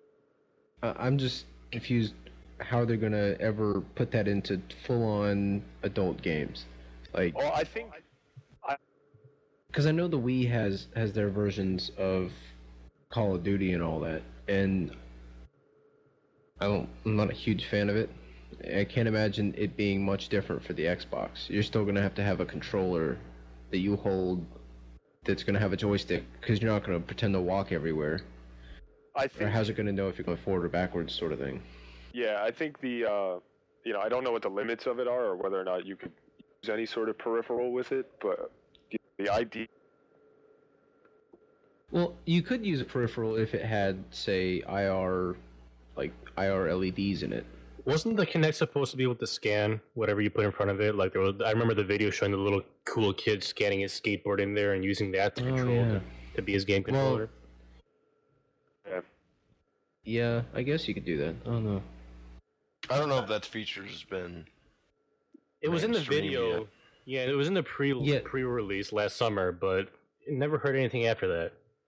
Speaker 3: I'm just confused how they're gonna ever put that into full-on adult games, like.
Speaker 4: Well, I think
Speaker 3: Because I know the Wii has their versions of Call of Duty and all that, and I'm not a huge fan of it. I can't imagine it being much different for the Xbox. You're still going to have a controller that you hold that's going to have a joystick, because you're not going to pretend to walk everywhere.
Speaker 4: I
Speaker 3: Or
Speaker 4: think
Speaker 3: how's it going to know if you're going forward or backwards, sort of thing?
Speaker 4: yeah, I think the I don't know what the limits of it are, or whether or not you could use any sort of peripheral with it, but the idea.
Speaker 3: Well, you could use a peripheral if it had, say, IR LEDs in it.
Speaker 2: Wasn't the Kinect supposed to be able to scan whatever you put in front of it? Like I remember the video showing the little cool kid scanning his skateboard in there and using that to
Speaker 3: Oh,
Speaker 2: control
Speaker 3: yeah.
Speaker 2: to be his game controller.
Speaker 3: Yeah, I guess you could do that. I don't know.
Speaker 7: I don't know if that feature has been.
Speaker 2: It was in the
Speaker 7: mainstream
Speaker 2: video.
Speaker 7: yet.
Speaker 2: Yeah, it was in the
Speaker 3: Yeah.
Speaker 2: pre-release last summer, but never heard anything after that.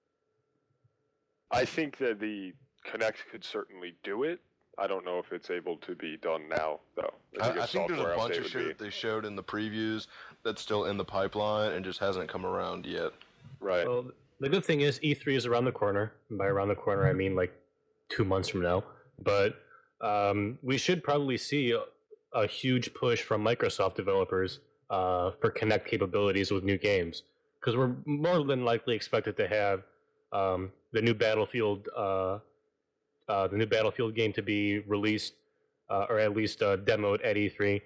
Speaker 4: I think that the Kinect could certainly do it. I don't know if it's able to be done now, though.
Speaker 7: I think there's a
Speaker 4: software
Speaker 7: bunch
Speaker 4: update
Speaker 7: of
Speaker 4: would
Speaker 7: shit
Speaker 4: be-
Speaker 7: that they showed in the previews that's still in the pipeline and just hasn't come around yet.
Speaker 4: Right.
Speaker 2: Well, the good thing is E3 is around the corner. And by around the corner, I mean like 2 months from now. But we should probably see a huge push from Microsoft developers for Kinect capabilities with new games, because we're more than likely expected to have the new Battlefield game to be released, or at least demoed at E3,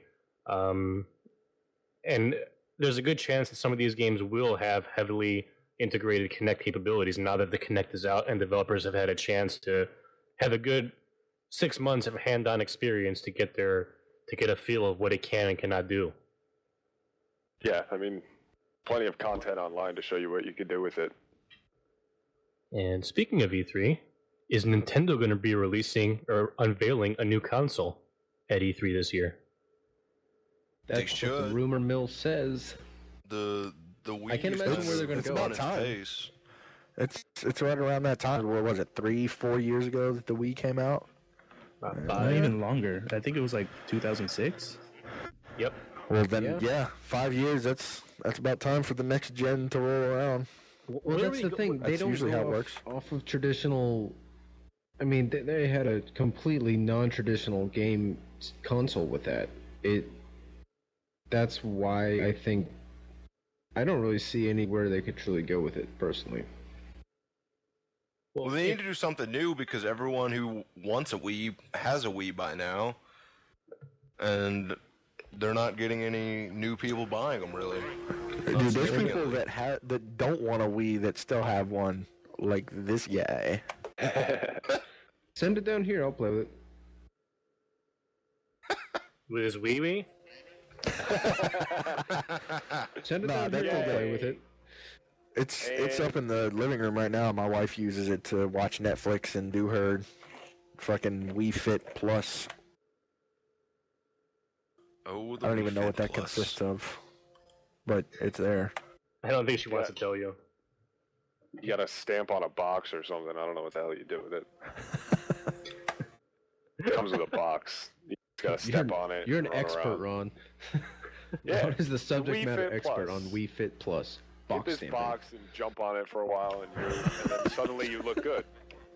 Speaker 2: and there's a good chance that some of these games will have heavily integrated Kinect capabilities now that the Kinect is out and developers have had a chance to have a good 6 months of hand-on experience to get a feel of what it can and cannot do.
Speaker 4: Yeah, I mean, plenty of content online to show you what you could do with it.
Speaker 2: And speaking of E3, is Nintendo going to be releasing or unveiling a new console at E3 this year?
Speaker 3: That's what
Speaker 7: should.
Speaker 3: the rumor mill says.
Speaker 7: The Wii
Speaker 3: I can't imagine where they're going
Speaker 6: It's
Speaker 3: to go.
Speaker 6: about
Speaker 7: its
Speaker 6: time.
Speaker 7: pace.
Speaker 6: It's right around that time. What was it? 3-4 years ago that the Wii came out.
Speaker 2: About
Speaker 5: Not
Speaker 2: 5?
Speaker 5: even longer. I think it was like 2006.
Speaker 2: Yep.
Speaker 6: Well, then,
Speaker 3: Yeah.
Speaker 6: 5 years. That's about time for the next gen to roll around.
Speaker 3: Well,
Speaker 2: Where
Speaker 3: that's
Speaker 2: we
Speaker 3: the
Speaker 2: go-
Speaker 3: thing. They
Speaker 6: That's
Speaker 3: don't
Speaker 6: usually
Speaker 3: go
Speaker 6: how it
Speaker 3: off,
Speaker 6: works.
Speaker 3: off of traditional. I mean, they had a completely non-traditional game console with that. That's why I think I don't really see anywhere they could truly go with it personally.
Speaker 7: Well, they need to do something new because everyone who wants a Wii has a Wii by now, and they're not getting any new people buying them really.
Speaker 6: Dude, there's people that don't want a Wii that still have one, like this guy.
Speaker 3: Send it down here. I'll play with it.
Speaker 2: With his Wii?
Speaker 3: Send it
Speaker 6: Nah,
Speaker 3: down here.
Speaker 6: that's
Speaker 3: I'll play
Speaker 4: okay.
Speaker 3: with it.
Speaker 6: It's up in the living room right now. My wife uses it to watch Netflix and do her fucking Wii Fit Plus.
Speaker 7: Oh,
Speaker 6: I don't even know what that consists of, but it's there.
Speaker 2: I don't think she wants to tell you.
Speaker 4: You got to stamp on a box or something. I don't know what the hell you do with it. It comes with a box. You just got to step on it.
Speaker 3: You're an
Speaker 4: and run
Speaker 3: expert,
Speaker 4: around.
Speaker 3: Ron.
Speaker 4: Yeah.
Speaker 3: Ron is the subject
Speaker 4: Wii
Speaker 3: matter
Speaker 4: Fit
Speaker 3: expert
Speaker 4: Plus.
Speaker 3: on Wii Fit Plus.
Speaker 4: Get
Speaker 3: Box
Speaker 4: this
Speaker 3: stamping.
Speaker 4: box and jump on it for a while, and then suddenly you look good.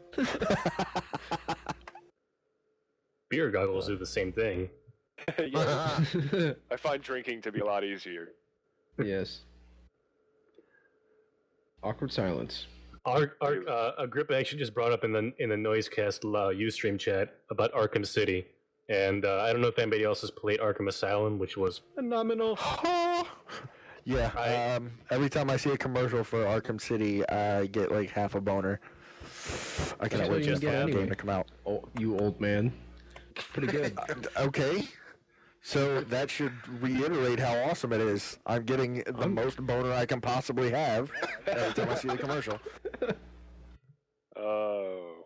Speaker 2: Beer goggles do the same thing.
Speaker 4: Yeah, I find drinking to be a lot easier.
Speaker 3: Yes. Awkward silence.
Speaker 2: Agrippa actually just brought up in the Noisecast Ustream chat about Arkham City, and I don't know if anybody else has played Arkham Asylum, which was phenomenal.
Speaker 6: Yeah.
Speaker 2: Right.
Speaker 6: Every time I see a commercial for Arkham City, I get like half a boner. I
Speaker 3: That's
Speaker 6: cannot
Speaker 3: what
Speaker 6: wait
Speaker 3: you
Speaker 6: for
Speaker 3: get
Speaker 6: that
Speaker 3: anyway.
Speaker 6: game to come out.
Speaker 3: Oh, you old man. Pretty good.
Speaker 6: Okay. So that should reiterate how awesome it is. I'm getting the most boner I can possibly have every time I see the commercial.
Speaker 4: Oh.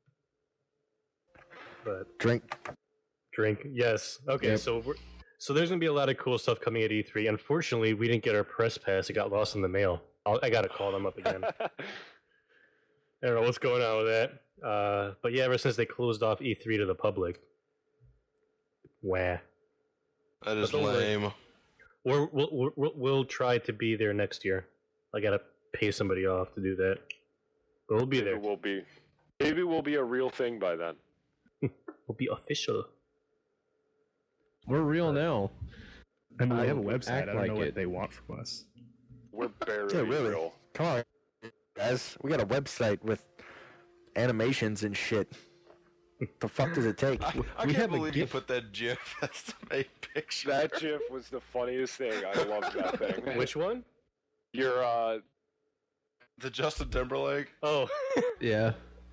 Speaker 2: But
Speaker 6: Drink.
Speaker 2: yes, okay.
Speaker 3: Yep.
Speaker 2: So there's gonna be a lot of cool stuff coming at E3. Unfortunately, we didn't get our press pass. It got lost in the mail. I gotta call them up again. I don't know what's going on with that. But yeah, ever since they closed off E3 to the public, wah.
Speaker 7: That is
Speaker 2: But don't worry.
Speaker 7: lame.
Speaker 2: We'll try to be there next year. I gotta pay somebody off to do that, but we'll be there.
Speaker 4: Maybe we'll be a real thing by then.
Speaker 2: We'll be official.
Speaker 3: We're real now.
Speaker 5: I mean,
Speaker 3: I
Speaker 5: they have a
Speaker 3: would
Speaker 5: website. I
Speaker 3: act
Speaker 5: don't
Speaker 3: like
Speaker 5: know what
Speaker 3: it.
Speaker 5: they want from us.
Speaker 4: We're barely
Speaker 6: Yeah, really.
Speaker 4: real.
Speaker 6: Come on, guys. We got a website with animations and shit. The fuck does it take?
Speaker 7: I
Speaker 3: We
Speaker 7: can't
Speaker 3: have a
Speaker 7: believe you
Speaker 3: GIF.
Speaker 7: put that GIF as the main picture.
Speaker 4: That GIF was the funniest thing. I loved that thing.
Speaker 2: Which one?
Speaker 4: You're
Speaker 7: The Justin Timberlake.
Speaker 2: Oh,
Speaker 3: Yeah.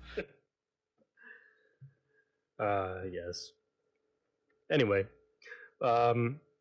Speaker 2: yes. Anyway, I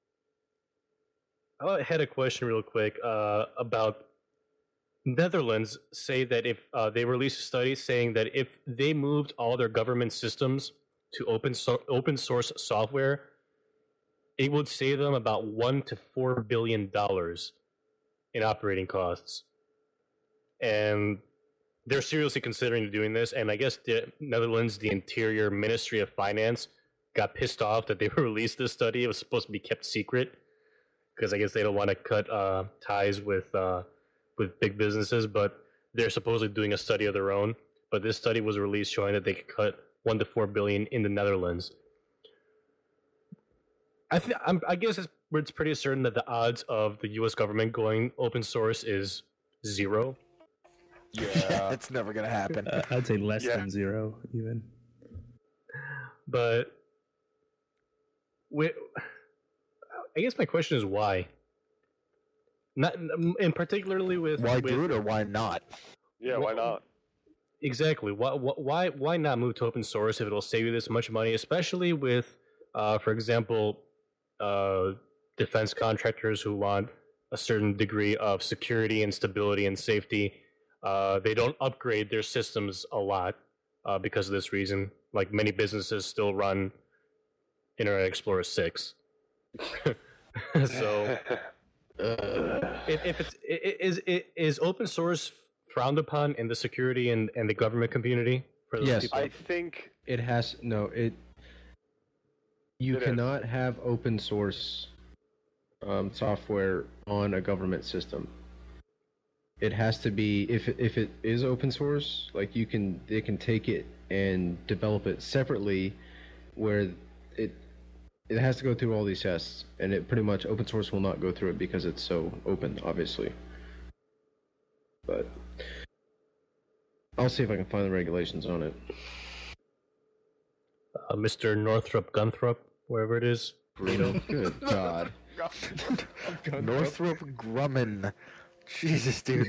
Speaker 2: had a question real quick about Netherlands. Say that if they released a study saying that if they moved all their government systems to open source software, it would save them about $1 to $4 billion in operating costs, and they're seriously considering doing this. And I guess the Netherlands, the Interior Ministry of Finance, got pissed off that they released this study. It was supposed to be kept secret because I guess they don't want to cut ties with big businesses. But they're supposedly doing a study of their own. But this study was released showing that they could cut $1 to $4 billion in the Netherlands. I guess it's pretty certain that the odds of the U.S. government going open source is 0.
Speaker 7: Yeah.
Speaker 6: It's never gonna happen.
Speaker 5: I'd say less
Speaker 4: Yeah.
Speaker 5: than 0, even.
Speaker 2: But I guess my question is why. Not, and particularly with
Speaker 6: Why
Speaker 2: with,
Speaker 6: do it or why not?
Speaker 4: Yeah, why not?
Speaker 2: Exactly. Why not move to open source if it'll save you this much money, especially with, for example, defense contractors who want a certain degree of security and stability and safety. They don't upgrade their systems a lot because of this reason. Like many businesses still run Internet Explorer 6. So if is open source frowned upon in the security and the government community for those
Speaker 3: Yes.
Speaker 2: people?
Speaker 4: I think
Speaker 3: It has no. You
Speaker 4: It is.
Speaker 3: cannot have open source software on a government system. It has to be if it is open source, like they can take it and develop it separately, where it has to go through all these tests, and it pretty much open source will not go through it because it's so open, obviously. But I'll see if I can find the regulations on it.
Speaker 2: Mr. Northrop Gunthrup, wherever it is.
Speaker 3: Good God.
Speaker 6: Northrop Grumman. Jesus, dude.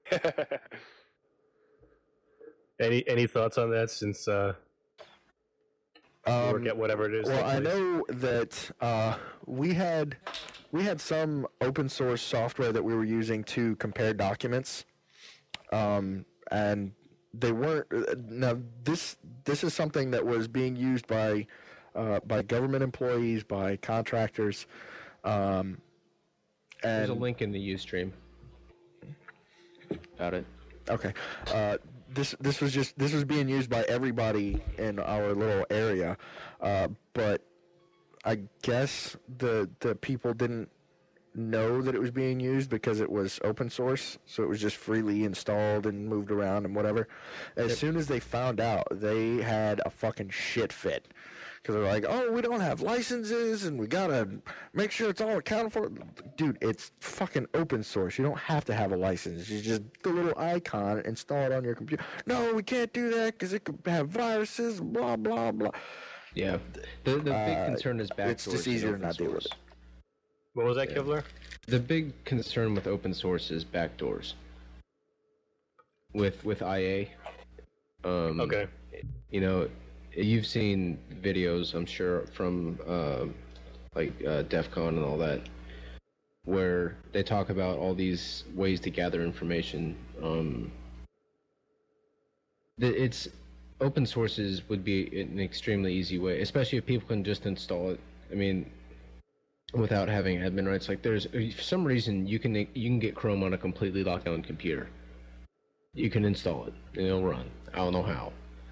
Speaker 2: Any thoughts on that since you work at whatever it is?
Speaker 6: Well,
Speaker 2: that
Speaker 6: I
Speaker 2: place?
Speaker 6: know that we had some open source software that we were using to compare documents, and they weren't. Now this is something that was being used by government employees, by contractors, and
Speaker 3: There's a link in the Ustream about it.
Speaker 6: okay. This was being used by everybody in our little area, but I guess the people didn't know that it was being used because it was open source, so it was just freely installed and moved around and whatever. As soon as they found out, they had a fucking shit fit. Because they're like, oh, we don't have licenses, and we gotta make sure it's all accounted for. Dude, it's fucking open source. You don't have to have a license. You just the little icon, install it on your computer. No, we can't do that because it could have viruses. Blah blah blah.
Speaker 3: Yeah. The big concern is backdoors.
Speaker 6: It's just
Speaker 3: in
Speaker 6: easier to
Speaker 3: open
Speaker 6: not deal with
Speaker 3: source.
Speaker 6: it.
Speaker 2: What was that, Kevlar?
Speaker 3: The big concern with open source is backdoors. With IA.
Speaker 2: Okay.
Speaker 3: You know, you've seen videos, I'm sure, from DEF CON and all that, where they talk about all these ways to gather information. It's open sources would be an extremely easy way, especially if people can just install it. I mean, without having admin rights. Like, there's for some reason you can get Chrome on a completely locked down computer. You can install it and it'll run. I don't know how.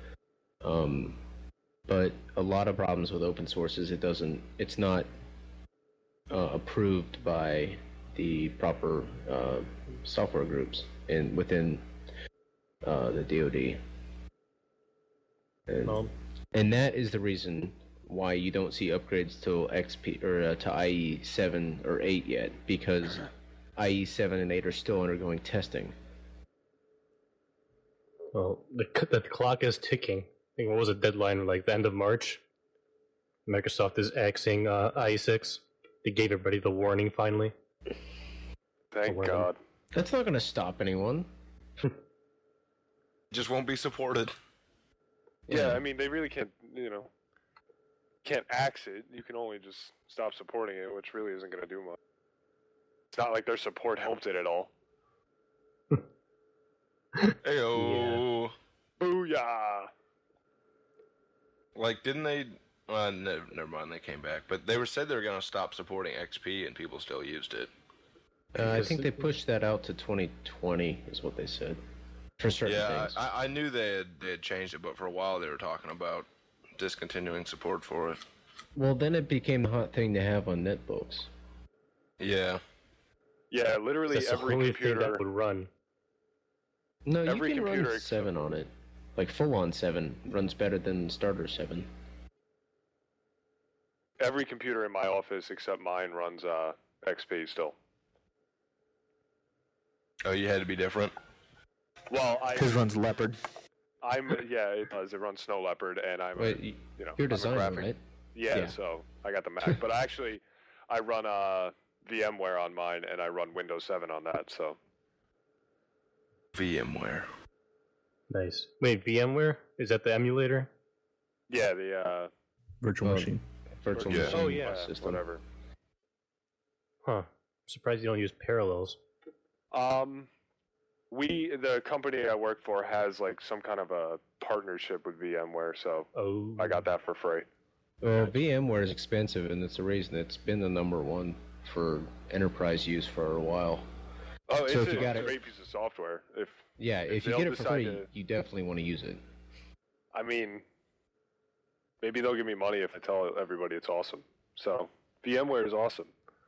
Speaker 3: But a lot of problems with open source is it's not approved by the proper software groups within the DoD. And that is the reason why you don't see upgrades to XP or to IE 7 or 8 yet, because IE 7 and 8 are still undergoing testing.
Speaker 2: Well, the clock is ticking. I think what was the deadline? Like the end of March. Microsoft is axing IE6. They gave everybody the warning finally.
Speaker 4: Thank
Speaker 2: Well,
Speaker 4: God.
Speaker 3: That's not going to stop anyone.
Speaker 7: Just won't be supported.
Speaker 4: Yeah, I mean, they really can't axe it. You can only just stop supporting it, which really isn't going to do much. It's not like their support helped it at all.
Speaker 7: Ayo.
Speaker 4: Booyah!
Speaker 7: Like, didn't they? Never mind. They came back, but they said they were gonna stop supporting XP, and people still used it.
Speaker 3: I think they pushed that out to 2020, is what they said. For certain
Speaker 7: Yeah,
Speaker 3: things.
Speaker 7: I knew they had changed it, but for a while they were talking about discontinuing support for it.
Speaker 3: Well, then it became the hot thing to have on netbooks.
Speaker 7: Yeah.
Speaker 4: Yeah, literally
Speaker 2: That's the
Speaker 4: every
Speaker 2: only thing
Speaker 4: computer.
Speaker 2: that would run.
Speaker 3: No, you
Speaker 4: Every
Speaker 3: can
Speaker 4: computer
Speaker 3: run 7 on it. Like, full-on 7 runs better than starter 7.
Speaker 4: every computer in my office except mine runs XP still.
Speaker 7: Oh, you had to be different.
Speaker 4: Well,
Speaker 6: His runs Leopard.
Speaker 4: yeah, it does. It runs Snow Leopard, and
Speaker 3: Wait,
Speaker 4: you know,
Speaker 3: you're
Speaker 4: I'm a
Speaker 3: designer,
Speaker 4: graphic.
Speaker 3: right?
Speaker 4: Yeah, so I got the Mac, but I run VMware on mine, and I run Windows 7 on that. So
Speaker 7: VMware.
Speaker 2: Nice. Wait, VMware? Is that the emulator?
Speaker 4: yeah, the
Speaker 5: Virtual machine.
Speaker 3: Virtual
Speaker 7: Yeah.
Speaker 3: machine
Speaker 2: Oh, yeah.
Speaker 3: system.
Speaker 4: whatever.
Speaker 2: Huh. Surprised you don't use Parallels.
Speaker 4: The company I work for has like some kind of a partnership with VMware, so
Speaker 2: Oh.
Speaker 4: I got that for free.
Speaker 3: Well, VMware is expensive, and it's the reason it's been the #1 for enterprise use for a while.
Speaker 4: Oh,
Speaker 3: So
Speaker 4: it's
Speaker 3: if you
Speaker 4: a
Speaker 3: got it-
Speaker 4: great piece of software.
Speaker 3: Yeah, if you
Speaker 4: they'll
Speaker 3: get it for
Speaker 4: decide
Speaker 3: free,
Speaker 4: to-
Speaker 3: you definitely want to use it.
Speaker 4: I mean, maybe they'll give me money if I tell everybody it's awesome. So VMware is awesome.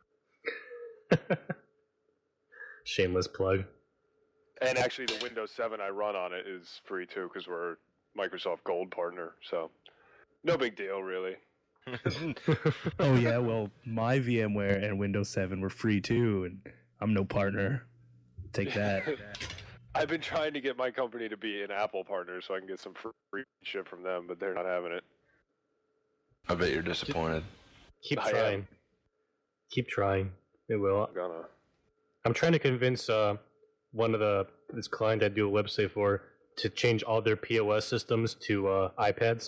Speaker 2: Shameless plug.
Speaker 4: And actually, the Windows 7 I run on it is free too, because we're Microsoft Gold partner. So no big deal, really.
Speaker 5: Oh yeah, well, my VMware and Windows 7 were free too, and I'm no partner. Take that.
Speaker 4: I've been trying to get my company to be an Apple partner so I can get some free shit from them, but they're not having it.
Speaker 7: I bet you're disappointed.
Speaker 2: Keep
Speaker 4: I am.
Speaker 2: trying. Keep trying. It will.
Speaker 4: I'm gonna.
Speaker 2: I'm trying to convince one of this client I do a website for to change all their POS systems to iPads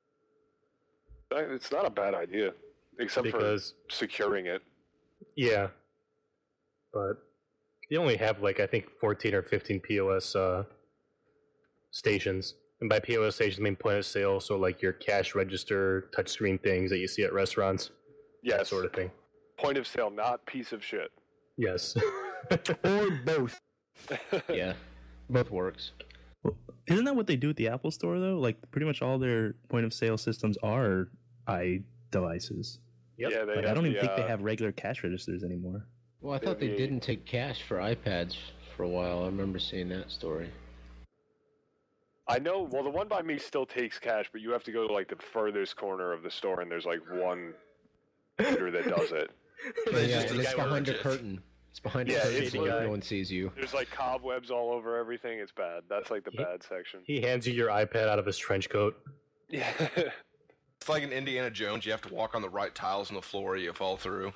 Speaker 4: It's not a bad idea, except
Speaker 2: because
Speaker 4: for securing it.
Speaker 2: yeah, but they only have like I think 14 or 15 POS stations, and by POS stations I mean point of sale, so like your cash register, touchscreen things that you see at restaurants,
Speaker 4: Yes,
Speaker 2: that sort of thing.
Speaker 4: point of sale, not piece of shit.
Speaker 2: Yes.
Speaker 6: Or both.
Speaker 3: Yeah, both works.
Speaker 5: Well, isn't that what they do at the Apple Store though? Like pretty much all their point of sale systems are iDevices.
Speaker 2: Yep.
Speaker 4: Yeah, they
Speaker 5: Like, I
Speaker 4: have
Speaker 5: don't even
Speaker 4: the,
Speaker 5: think they have regular cash registers anymore.
Speaker 3: Well, I thought they
Speaker 4: the-
Speaker 3: didn't take cash for iPads for a while. I remember seeing that story.
Speaker 4: I know. Well, the one by me still takes cash, but you have to go to like the furthest corner of the store, and there's like one computer that does it.
Speaker 7: It's
Speaker 3: Yeah,
Speaker 7: just
Speaker 3: and
Speaker 7: a
Speaker 3: it's
Speaker 7: guy
Speaker 3: behind a
Speaker 7: with
Speaker 3: curtain. It's behind
Speaker 4: Yeah,
Speaker 3: a curtain
Speaker 4: it's
Speaker 3: so
Speaker 2: like-
Speaker 3: no one sees you.
Speaker 4: There's like cobwebs all over everything. It's bad. That's like the
Speaker 2: Yeah.
Speaker 4: bad section.
Speaker 2: He hands you your iPad out of his trench coat.
Speaker 4: Yeah.
Speaker 7: It's like in Indiana Jones. You have to walk on the right tiles on the floor, or you fall through.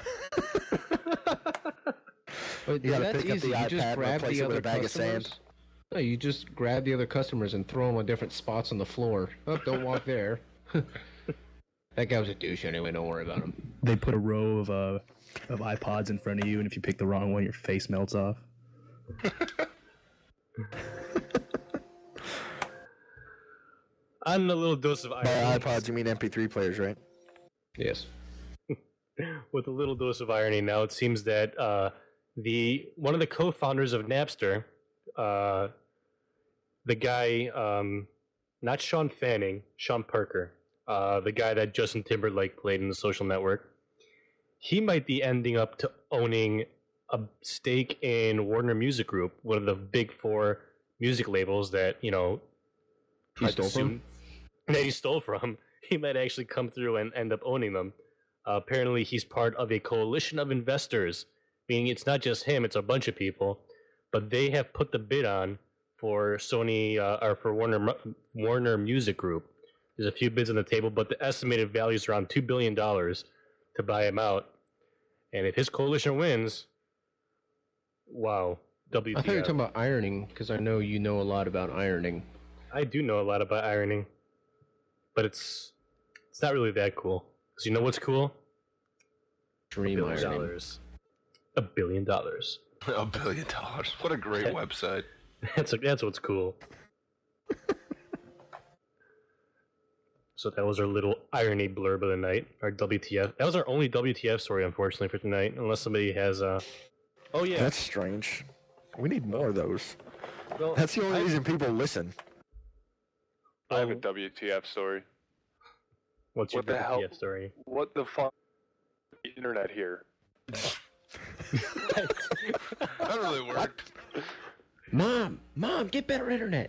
Speaker 3: But
Speaker 6: You gotta
Speaker 3: that's
Speaker 6: pick up
Speaker 3: easy.
Speaker 6: the
Speaker 3: You
Speaker 6: iPad
Speaker 3: just
Speaker 6: and
Speaker 3: grab
Speaker 6: replace
Speaker 3: the
Speaker 6: it with
Speaker 3: other
Speaker 6: a bag of
Speaker 3: customers.
Speaker 6: sand.
Speaker 3: No, you just grab the other customers and throw them on different spots on the floor. Oh, don't walk there. That guy was a douche anyway. Don't worry about him.
Speaker 5: They put a row of iPods in front of you, and if you pick the wrong one, your face melts off.
Speaker 2: On a little dose of
Speaker 6: By
Speaker 2: irony.
Speaker 6: iPods, you mean MP3 players, right?
Speaker 3: Yes.
Speaker 2: With a little dose of irony now, it seems that one of the co-founders of Napster, the guy, not Sean Fanning, Sean Parker, the guy that Justin Timberlake played in The Social Network, he might be ending up to owning a stake in Warner Music Group, one of the big four music labels that, you know,
Speaker 3: He
Speaker 2: I'd
Speaker 3: stole from?
Speaker 2: assume- that he stole from. He might actually come through and end up owning them. Apparently, he's part of a coalition of investors, meaning it's not just him; it's a bunch of people. But they have put the bid on for Sony or for Warner Music Group. There's a few bids on the table, but the estimated value is around $2 billion to buy him out. And if his coalition wins, wow, WTF.
Speaker 3: I thought you were talking about ironing because I know you know a lot about ironing.
Speaker 2: I do know a lot about ironing, but it's not really that cool. Because you know what's cool?
Speaker 3: Dream
Speaker 2: $1 billion.
Speaker 3: ironing.
Speaker 2: $1 billion.
Speaker 7: $1 billion. What a great website.
Speaker 2: That's what's cool. So that was our little irony blurb of the night, our WTF. That was our only WTF story, unfortunately, for tonight. Unless somebody has Oh yeah.
Speaker 6: That's strange. We need more of those.
Speaker 2: Well,
Speaker 6: That's the only reason people listen.
Speaker 4: I have a WTF story.
Speaker 2: What's your
Speaker 4: what the hell?
Speaker 2: WTF story?
Speaker 4: What the fuck? The internet here.
Speaker 7: That really worked.
Speaker 3: Mom, get better internet.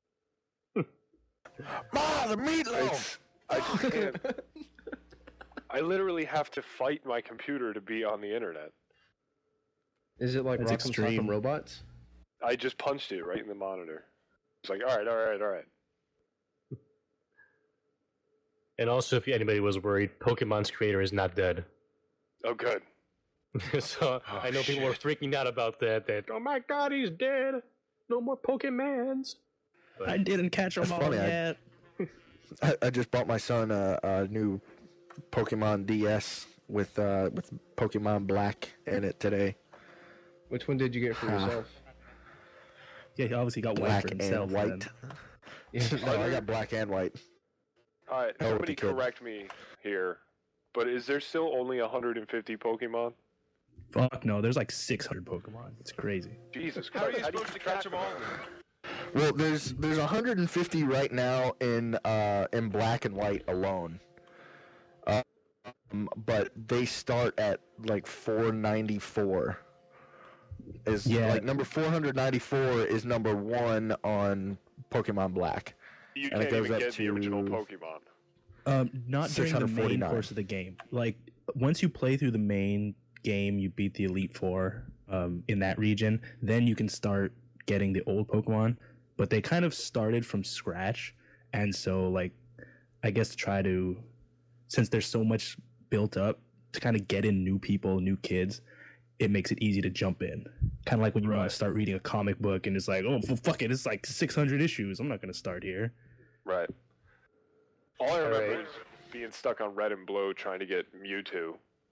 Speaker 6: Ma, the meatloaf!
Speaker 4: I just can't. I literally have to fight my computer to be on the internet.
Speaker 3: Is it like
Speaker 5: That's
Speaker 3: Rock'em
Speaker 5: extreme.
Speaker 3: Sock'em Robots?
Speaker 4: I just punched it right in the monitor. It's like, all right.
Speaker 2: And also, if anybody was worried, Pokemon's creator is not dead.
Speaker 4: Oh, good.
Speaker 2: So
Speaker 7: Oh,
Speaker 2: I know people were freaking out about that. That, oh my god, he's dead. No more Pokemans.
Speaker 5: I didn't catch them
Speaker 6: That's
Speaker 5: all
Speaker 6: funny,
Speaker 5: yet.
Speaker 6: I just bought my son a new Pokemon DS with Pokemon Black in it today.
Speaker 3: Which one did you get for yourself?
Speaker 5: Yeah, he obviously got white
Speaker 6: Black
Speaker 5: for himself.
Speaker 6: and white. No, I got black and white.
Speaker 4: All right,
Speaker 6: Hell with
Speaker 4: somebody
Speaker 6: the kid.
Speaker 4: correct me here, but is there still only 150 Pokemon?
Speaker 5: Fuck no, there's like 600 Pokemon. It's crazy.
Speaker 4: Jesus
Speaker 7: How are
Speaker 4: Christ!
Speaker 7: you
Speaker 4: how do
Speaker 7: supposed to
Speaker 4: keep
Speaker 7: catch
Speaker 4: track
Speaker 7: them
Speaker 4: of
Speaker 7: all
Speaker 4: them?
Speaker 7: then?
Speaker 6: Well, there's 150 right now in black and white alone. But they start at like 494. Is
Speaker 5: Yeah.
Speaker 6: like number 494 is number 1 on Pokemon Black.
Speaker 4: You
Speaker 6: And it
Speaker 4: can't
Speaker 6: goes
Speaker 4: even
Speaker 6: up
Speaker 4: get the original
Speaker 6: to-
Speaker 4: Pokemon.
Speaker 5: Not during the main
Speaker 6: 649.
Speaker 5: course of the game. Like once you play through the main game, you beat the Elite Four in that region. Then you can start getting the old Pokemon. But they kind of started from scratch, and so like I guess to try to, since there's so much built up to kind of get in new people, new kids, it makes it easy to jump in. Kind of like when you want
Speaker 4: Right.
Speaker 5: to start reading a comic book and it's like, oh fuck it, it's like 600 issues. I'm not gonna start here.
Speaker 4: Right. All I remember
Speaker 2: Alright.
Speaker 4: is being stuck on Red and Blue trying to get Mewtwo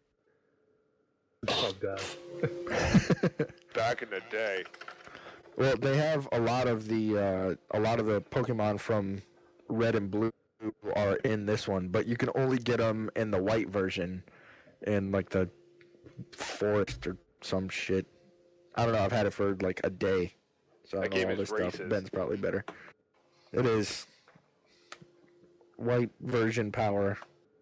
Speaker 2: Oh god.
Speaker 4: back in the day.
Speaker 6: Well, they have a lot of the Pokemon from Red and Blue are in this one, but you can only get them in the white version, in like the forest or some shit. I don't know. I've had it for like a day, so I
Speaker 4: That
Speaker 6: don't know
Speaker 4: game
Speaker 6: all
Speaker 4: is
Speaker 6: this stuff.
Speaker 4: racist.
Speaker 6: Ben's probably better. It is white version power.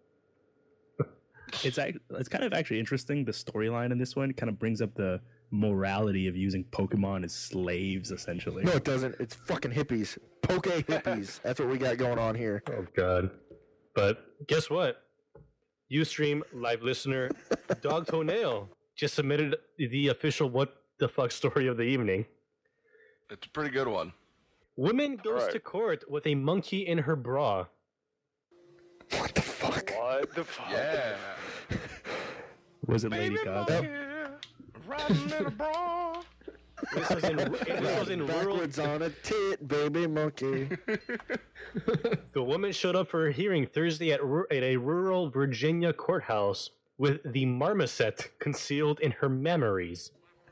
Speaker 5: It's kind of actually interesting. The storyline in this one kind of brings up the morality of using Pokemon as slaves, essentially.
Speaker 6: No, it doesn't. It's fucking hippies. Poke hippies. That's what we got going on here.
Speaker 2: Oh god. But guess what? Ustream live listener Dog Toenail just submitted the official what the fuck story of the evening.
Speaker 7: It's a pretty good one.
Speaker 2: Woman goes
Speaker 4: Alright.
Speaker 2: to court with a monkey in her bra.
Speaker 6: What the fuck?
Speaker 4: What the fuck?
Speaker 7: Yeah.
Speaker 5: Was it Lady Gaga?
Speaker 7: Riding in a bra.
Speaker 2: This was in rural.
Speaker 6: Backwards on a tit, baby monkey.
Speaker 2: The woman showed up for her hearing Thursday at a rural Virginia courthouse with the marmoset concealed in her memories.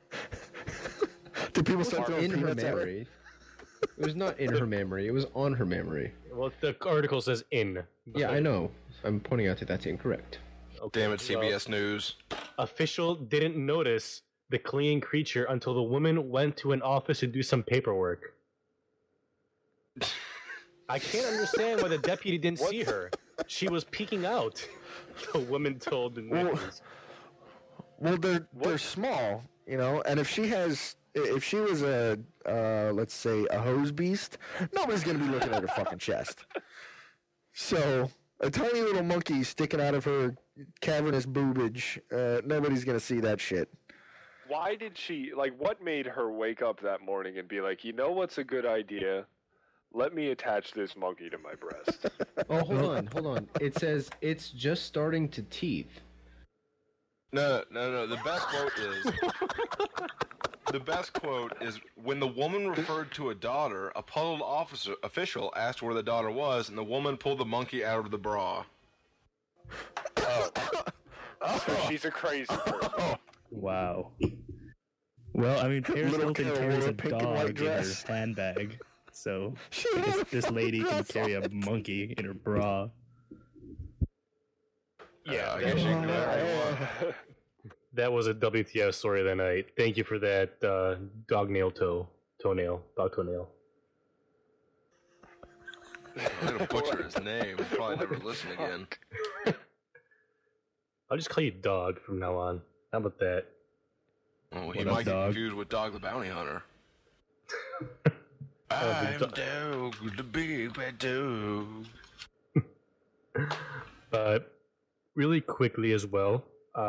Speaker 6: Do people start throwing
Speaker 3: In her
Speaker 6: peanuts at her?
Speaker 3: memory. It was not in her memory. It was on her memory.
Speaker 2: Well, the article says in.
Speaker 3: Yeah, I know. I'm pointing out that that's incorrect.
Speaker 2: Okay,
Speaker 7: Damn it,
Speaker 2: well,
Speaker 7: CBS News.
Speaker 2: official didn't notice the clinging creature until the woman went to an office to do some paperwork. I can't understand why the deputy didn't see her. She was peeking out. The woman told the news.
Speaker 6: Well, they're small, you know, and if she was a let's say a hose beast, nobody's gonna be looking at her fucking chest. So a tiny little monkey sticking out of her cavernous boobage, nobody's gonna see that shit.
Speaker 4: Why did she, like, what made her wake up that morning and be like, you know what's a good idea? Let me attach this monkey to my breast.
Speaker 3: Oh, hold on. It says it's just starting to teeth.
Speaker 7: No. The best quote is when the woman referred to a daughter, a puzzled official asked where the daughter was, and the woman pulled the monkey out of the bra.
Speaker 4: So she's a crazy person.
Speaker 5: Wow. Well, I mean, Paris
Speaker 6: Little
Speaker 5: Hilton
Speaker 6: girl
Speaker 5: carries
Speaker 6: wore
Speaker 5: a
Speaker 6: a pink and white
Speaker 5: dog in her
Speaker 6: dress.
Speaker 5: handbag, so
Speaker 6: She
Speaker 5: I
Speaker 6: had
Speaker 5: guess
Speaker 6: a
Speaker 5: this lady can
Speaker 6: fucking
Speaker 5: carry
Speaker 6: dress
Speaker 5: a monkey in her bra.
Speaker 2: Yeah,
Speaker 7: I guess you can do that.
Speaker 6: on.
Speaker 2: that was a WTF story of the night. Thank you for that, dog toenail.
Speaker 7: I'm gonna butcher his name. I'll probably never listen again.
Speaker 2: I'll just call you Dog from now on. How about that?
Speaker 7: Oh, he
Speaker 5: What up,
Speaker 7: might get
Speaker 5: dog?
Speaker 7: confused with Dog the Bounty Hunter.
Speaker 2: the
Speaker 7: I'm
Speaker 2: dog.
Speaker 7: Dog, the big bad dog.
Speaker 2: really quickly as well.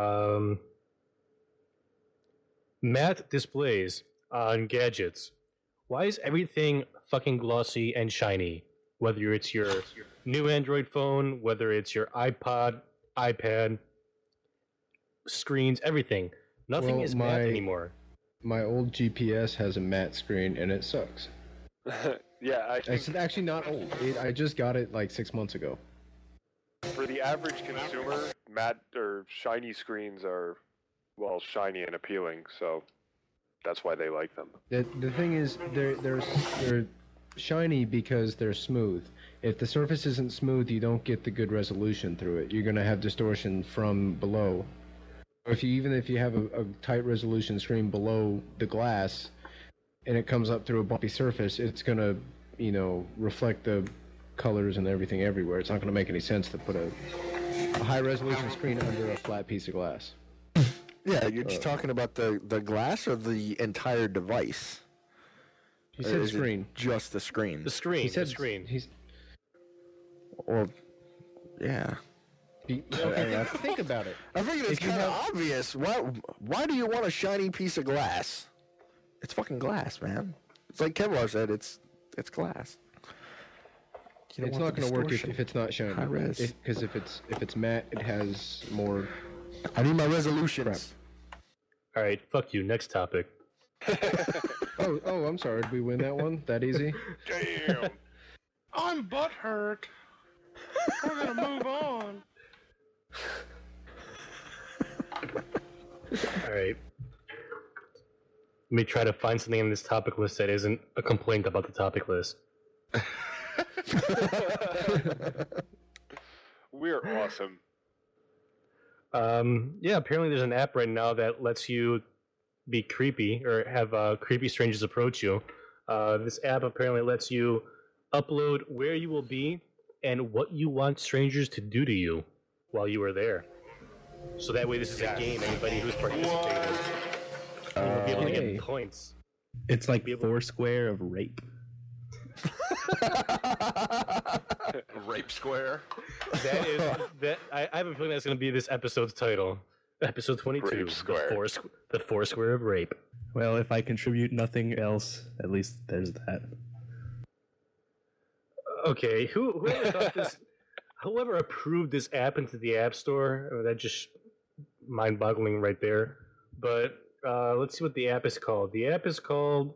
Speaker 2: Matte displays on gadgets. Why is everything fucking glossy and shiny? Whether it's your new Android phone, whether it's your iPod, iPad, screens, everything. Nothing
Speaker 3: Well,
Speaker 2: is matte anymore.
Speaker 3: My old GPS has a matte screen and it sucks.
Speaker 4: Yeah, I think
Speaker 3: It's actually not old. I just got it like 6 months ago.
Speaker 4: for the average consumer, matte or shiny screens are, well, shiny and appealing, so that's why they like them.
Speaker 3: The thing is, they're shiny because they're smooth. If the surface isn't smooth, you don't get the good resolution through it. You're gonna have distortion from below. Even if you have a tight resolution screen below the glass, and it comes up through a bumpy surface, it's gonna, reflect the colors and everything everywhere. It's not gonna make any sense to put a high resolution screen under a flat piece of glass.
Speaker 6: Yeah, you're just talking about the glass or the entire device?
Speaker 3: He
Speaker 6: Or
Speaker 3: said
Speaker 6: is it
Speaker 3: screen.
Speaker 6: just the screen.
Speaker 2: The screen.
Speaker 3: He said
Speaker 2: the screen.
Speaker 6: Well, yeah.
Speaker 3: Think about it.
Speaker 6: I figured it's
Speaker 3: If you
Speaker 6: kind of
Speaker 3: have-
Speaker 6: obvious. Why do you want a shiny piece of glass? It's fucking glass, man. It's like Kevlar said. It's glass. You don't
Speaker 3: It's
Speaker 6: want
Speaker 3: not
Speaker 6: the
Speaker 3: going to work
Speaker 6: distortion.
Speaker 3: if it's not shiny.
Speaker 6: High res.
Speaker 3: Because if it's matte, it has more.
Speaker 6: I need my resolutions.
Speaker 2: All right, fuck you. Next topic.
Speaker 3: Oh, I'm sorry. Did we win that one? That easy?
Speaker 4: Damn!
Speaker 7: I'm butthurt. We're gonna move on.
Speaker 2: All right. Let me try to find something in this topic list that isn't a complaint about the topic list.
Speaker 4: We're awesome.
Speaker 2: Yeah, apparently there's an app right now that lets you be creepy or have creepy strangers approach you. This app apparently lets you upload where you will be and what you want strangers to do to you while you are there. So that way, this is a game. Anybody who's participating will be able to
Speaker 3: Hey.
Speaker 2: get points.
Speaker 5: It's like Foursquare of rape.
Speaker 7: Rape square.
Speaker 2: That is that. I have a feeling that's going to be this episode's title. Episode 22.
Speaker 4: Rape Square.
Speaker 2: The Foursquare of rape.
Speaker 5: Well, if I contribute nothing else, at least there's that.
Speaker 2: Okay, whoever thought this, whoever approved this app into the App Store, that just mind-boggling right there. But let's see what the app is called. The app is called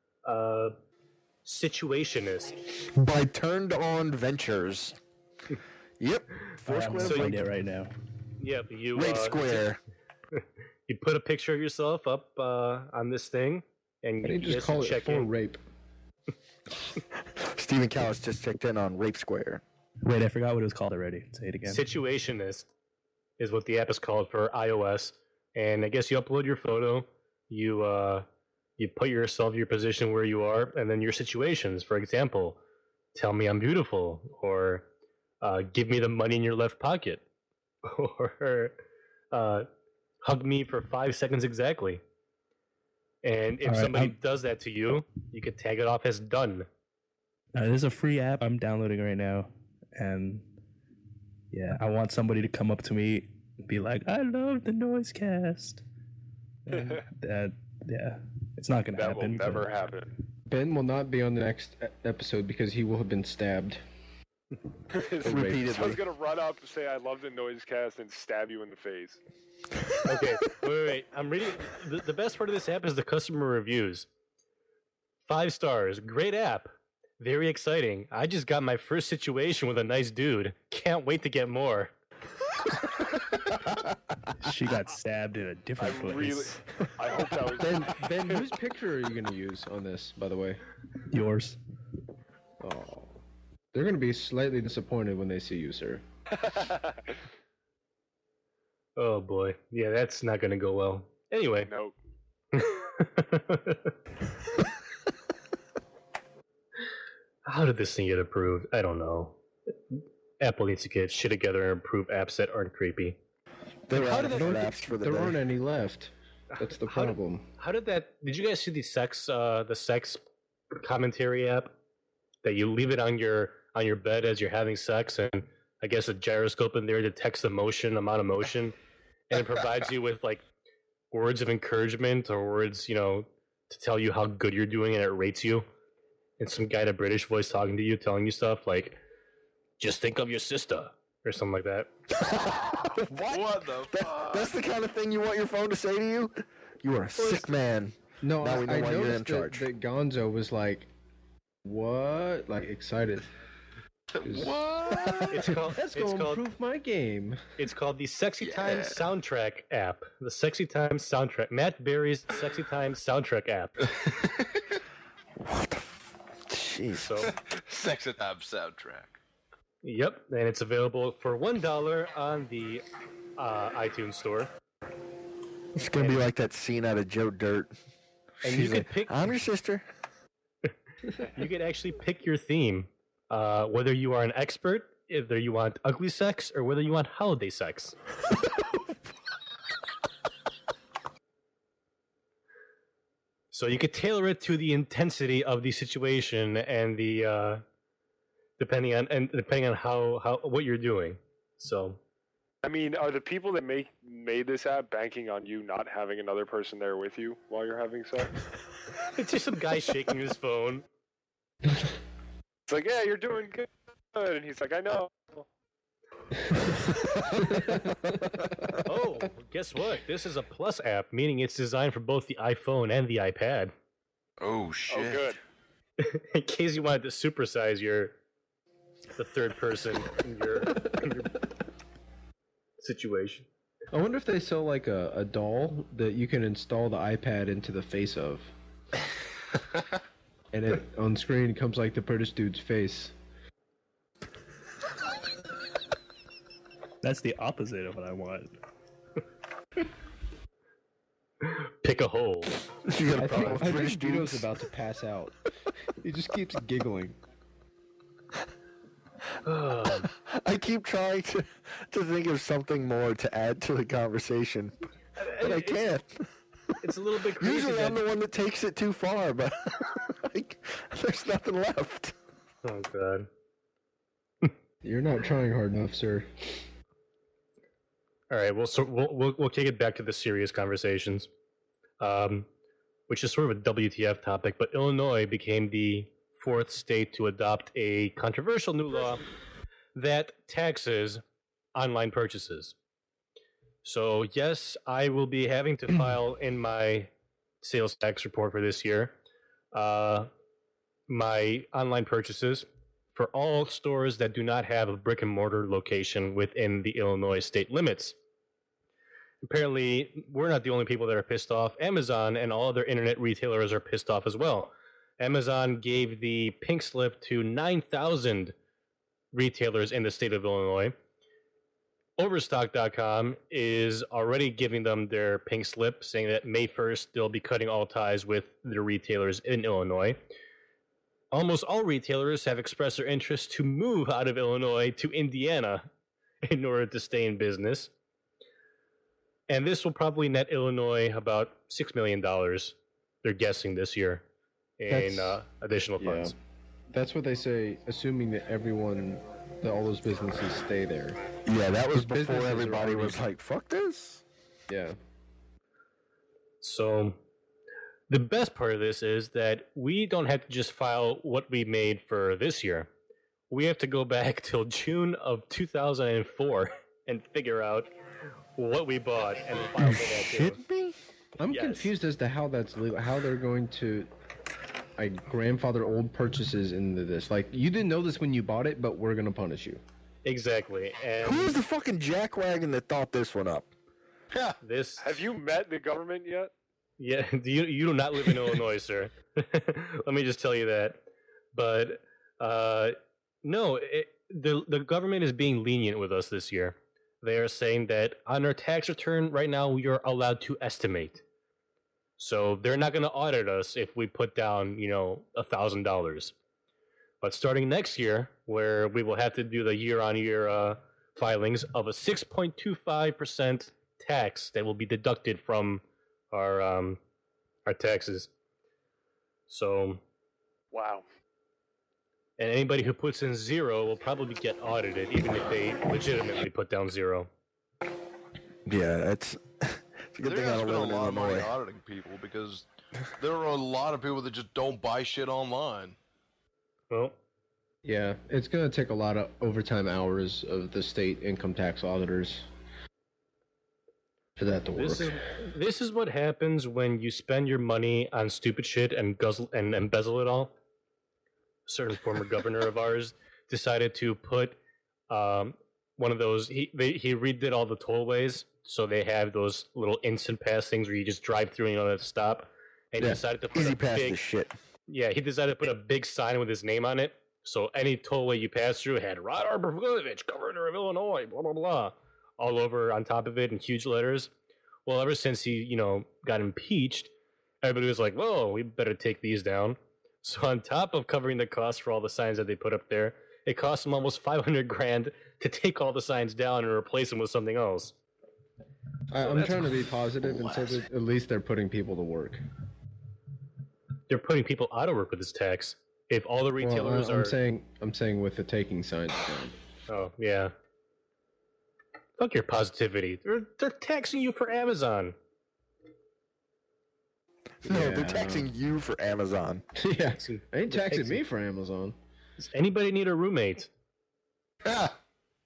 Speaker 2: Situationist.
Speaker 6: By Turned On Ventures. Yep.
Speaker 5: I'm
Speaker 6: Foursquare.
Speaker 2: so
Speaker 5: doing
Speaker 6: like
Speaker 5: it right now.
Speaker 2: Yep, you
Speaker 6: Rape Square.
Speaker 2: You put a picture of yourself up on this thing, and
Speaker 3: Why don't you
Speaker 2: you
Speaker 3: just call it
Speaker 2: check
Speaker 3: for
Speaker 2: in.
Speaker 3: rape?
Speaker 6: Stephen Callis just checked in on Rape Square.
Speaker 5: Wait, I forgot what it was called already. Say it again.
Speaker 2: Situationist is what the app is called for iOS, and I guess you upload your photo, you put yourself, your position where you are, and then your situations. For example, tell me I'm beautiful, or give me the money in your left pocket, or hug me for 5 seconds exactly. And if
Speaker 5: All right,
Speaker 2: somebody
Speaker 5: I'm-
Speaker 2: does that to you, you could tag it off as done.
Speaker 5: This is a free app I'm downloading right now, and yeah, I want somebody to come up to me and be like, "I love the Noisecast." And yeah, it's not gonna
Speaker 4: That will
Speaker 5: happen.
Speaker 4: never
Speaker 5: but-
Speaker 4: happen.
Speaker 3: Ben will not be on the next episode because he will have been stabbed.
Speaker 6: Repeatedly.
Speaker 4: Someone's gonna run up and say, "I love the Noisecast," and stab you in the face.
Speaker 2: Okay, wait. I'm reading. The best part of this app is the customer reviews. 5 stars. Great app. Very exciting. I just got my first situation with a nice dude. Can't wait to get more.
Speaker 5: She got stabbed in a different place.
Speaker 4: Really, I hope that was.
Speaker 3: Ben, whose picture are you going to use on this, by the way?
Speaker 5: Yours.
Speaker 3: Oh. They're going to be slightly disappointed when they see you, sir.
Speaker 2: Oh boy. Yeah, that's not gonna go well. Anyway.
Speaker 4: Nope.
Speaker 2: How did this thing get approved? I don't know. Apple needs to get shit together and approve apps that aren't creepy.
Speaker 6: They're
Speaker 2: How
Speaker 6: out
Speaker 2: did
Speaker 6: of
Speaker 2: that-
Speaker 6: apps for the
Speaker 3: There
Speaker 6: day.
Speaker 3: aren't any left. That's the
Speaker 2: How did-
Speaker 3: problem.
Speaker 2: How did that? Did you guys see the sex commentary app that you leave it on your bed as you're having sex, and I guess, a gyroscope in there detects the amount of motion, and it provides you with like words of encouragement or words, to tell you how good you're doing, and it rates you. And some guy in a British voice talking to you, telling you stuff like, "Just think of your sister," or something like that.
Speaker 7: What the fuck?
Speaker 6: That's the kind of thing you want your phone to say to you? You are a sick man.
Speaker 3: No,
Speaker 6: Now we know
Speaker 3: I
Speaker 6: why you're in
Speaker 3: noticed
Speaker 6: charge.
Speaker 3: that Gonzo was like, "What?" Like excited.
Speaker 7: What?
Speaker 2: It's called.
Speaker 3: That's
Speaker 2: it's
Speaker 3: gonna
Speaker 2: called.
Speaker 3: improve my game.
Speaker 2: It's called the Sexy Time Soundtrack app. The Sexy Time Soundtrack. Matt Berry's Sexy Time Soundtrack app.
Speaker 6: What the Jeez.
Speaker 2: So,
Speaker 7: Sexy Time soundtrack.
Speaker 2: yep, and it's available for $1 on the iTunes store.
Speaker 6: It's going to be like that scene out of Joe Dirt.
Speaker 2: And
Speaker 6: She's
Speaker 2: you could
Speaker 6: like,
Speaker 2: pick.
Speaker 6: I'm your sister.
Speaker 2: You could actually pick your theme, whether you are an expert, whether you want ugly sex, or whether you want holiday sex. So you could tailor it to the intensity of the situation and the depending on how what you're doing. So
Speaker 4: I mean, are the people that made this app banking on you not having another person there with you while you're having sex?
Speaker 2: it's just some guy shaking his phone.
Speaker 4: It's like, yeah, you're doing good, and he's like, I know.
Speaker 2: Oh, guess what? This is a Plus app, meaning it's designed for both the iPhone and the iPad.
Speaker 7: Oh shit.
Speaker 4: Oh, good.
Speaker 2: In case you wanted to supersize the third person in your situation.
Speaker 3: I wonder if they sell like a doll that you can install the iPad into the face of, and it on screen comes like the British dude's face.
Speaker 5: That's the opposite of what I want.
Speaker 2: Pick a hole.
Speaker 6: You got a
Speaker 3: I
Speaker 6: problem with
Speaker 3: think
Speaker 6: British
Speaker 3: Vito's
Speaker 6: dudes?
Speaker 3: about to pass out. He just keeps giggling.
Speaker 6: I keep trying to think of something more to add to the conversation, but I can't.
Speaker 2: It's a little bit crazy.
Speaker 6: Usually I'm
Speaker 2: that-
Speaker 6: the one that takes it too far, but there's nothing left.
Speaker 2: Oh god.
Speaker 3: You're not trying hard enough, sir.
Speaker 2: All right, we'll kick it back to the serious conversations, which is sort of a WTF topic. But Illinois became the fourth state to adopt a controversial new law that taxes online purchases. So yes, I will be having to file in my sales tax report for this year my online purchases for all stores that do not have a brick and mortar location within the Illinois state limits. Apparently, we're not the only people that are pissed off. Amazon and all other internet retailers are pissed off as well. Amazon gave the pink slip to 9,000 retailers in the state of Illinois. Overstock.com is already giving them their pink slip, saying that May 1st they'll be cutting all ties with their retailers in Illinois. Almost all retailers have expressed their interest to move out of Illinois to Indiana in order to stay in business. And this will probably net Illinois about $6 million, they're guessing, this year in additional funds.
Speaker 3: That's what they say, assuming that all those businesses stay there.
Speaker 6: Yeah, that was
Speaker 3: Because
Speaker 6: before
Speaker 3: businesses are
Speaker 6: everybody
Speaker 3: already-
Speaker 6: was like, fuck this.
Speaker 3: Yeah.
Speaker 2: So the best part of this is that we don't have to just file what we made for this year. We have to go back till June of 2004 and figure out what we bought and file for that too.
Speaker 6: Shit me?
Speaker 3: I'm
Speaker 2: Yes.
Speaker 3: confused as to how that's legal, how they're going to grandfather old purchases into this. Like, you didn't know this when you bought it, but we're going to punish you.
Speaker 2: Exactly.
Speaker 6: Who was
Speaker 2: And
Speaker 6: the fucking jackwagon that thought this one up?
Speaker 2: this
Speaker 4: Have you met the government yet?
Speaker 2: Yeah, you do not live in Illinois, sir. Let me just tell you that. But no, the government is being lenient with us this year. They are saying that on our tax return right now we are allowed to estimate. So they're not going to audit us if we put down, $1,000. But starting next year, where we will have to do the year-on-year filings of a 6.25% tax that will be deducted from our taxes. So,
Speaker 4: Wow.
Speaker 2: And anybody who puts in 0 will probably get audited, even if they legitimately put down 0.
Speaker 6: Yeah, it's a good
Speaker 7: There
Speaker 6: thing I
Speaker 7: has
Speaker 6: don't
Speaker 7: been a
Speaker 6: live in
Speaker 7: lot of money
Speaker 6: Illinois.
Speaker 7: auditing people because there are a lot of people that just don't buy shit online.
Speaker 2: Well,
Speaker 3: Yeah, it's gonna take a lot of overtime hours of the state income tax auditors for that to work.
Speaker 2: this is what happens when you spend your money on stupid shit and guzzle and embezzle it all. A certain former governor of ours decided to put one of those. He redid all the tollways, so they have those little instant pass things where you just drive through and you don't have to stop. And he
Speaker 6: Yeah,
Speaker 2: decided to put
Speaker 6: Easy
Speaker 2: a
Speaker 6: pass
Speaker 2: big
Speaker 6: this shit.
Speaker 2: Yeah, he decided to put a big sign with his name on it. So any tollway you pass through had Rod Arborvich, Governor of Illinois, blah, blah, blah, all over on top of it in huge letters. Well, ever since he, got impeached, everybody was like, whoa, we better take these down. So on top of covering the cost for all the signs that they put up there, it cost them almost $500,000 to take all the signs down and replace them with something else.
Speaker 3: I'm trying to be positive and say that at least they're putting people to work.
Speaker 2: They're putting people out of work with this tax. If all the retailers
Speaker 3: I'm
Speaker 2: are...
Speaker 3: saying with the taking signs down.
Speaker 2: Oh, yeah. Fuck your positivity. They're taxing you for Amazon.
Speaker 6: No,
Speaker 3: Yeah.
Speaker 6: they're taxing you for Amazon.
Speaker 3: Yeah,
Speaker 2: Taxing-
Speaker 3: they ain't
Speaker 2: they're
Speaker 3: taxing
Speaker 2: taxing-
Speaker 3: me for Amazon.
Speaker 2: Does anybody need a roommate?
Speaker 6: Ah,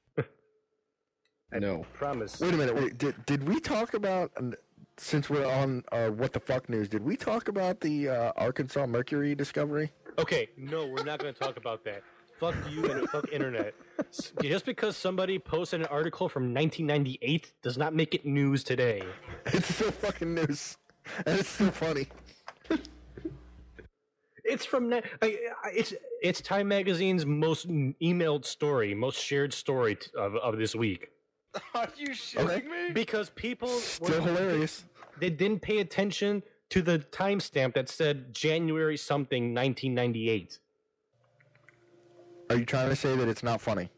Speaker 3: No.
Speaker 2: Promise.
Speaker 6: wait a minute. Wait, did we talk about, since we're on What the Fuck News, did we talk about the Arkansas Mercury discovery?
Speaker 2: Okay, no, we're not going to talk about that. Fuck you and fuck internet. Just because somebody posted an article from 1998 does not make it news today.
Speaker 6: It's still fucking news. And it's still funny.
Speaker 2: It's from it's Time Magazine's most emailed story, most shared story of this week.
Speaker 7: Are you shitting me?
Speaker 2: Because people
Speaker 6: Still hilarious.
Speaker 2: they didn't pay attention to the timestamp that said January something 1998.
Speaker 6: Are you trying to say that it's not funny?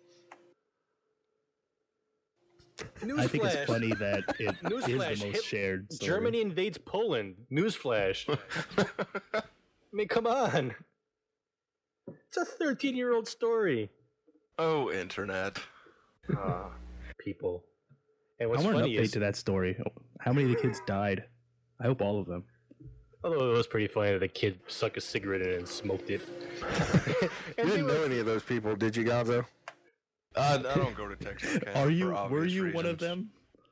Speaker 2: Newsflash.
Speaker 5: I think it's funny that it is
Speaker 2: Newsflash,
Speaker 5: the most shared. Story.
Speaker 2: Germany invades Poland. Newsflash. I mean, come on. It's a 13-year-old story.
Speaker 7: Oh, internet.
Speaker 2: People. And
Speaker 5: I
Speaker 2: what's
Speaker 5: want an
Speaker 2: funny
Speaker 5: update
Speaker 2: is,
Speaker 5: to that story. How many of the kids died? I hope all of them.
Speaker 2: although it was pretty funny that a kid sucked a cigarette in it and smoked it.
Speaker 6: You didn't know any of those people, did you, Gonzo?
Speaker 7: I don't go to Texas.
Speaker 5: Are you? Were you one of them?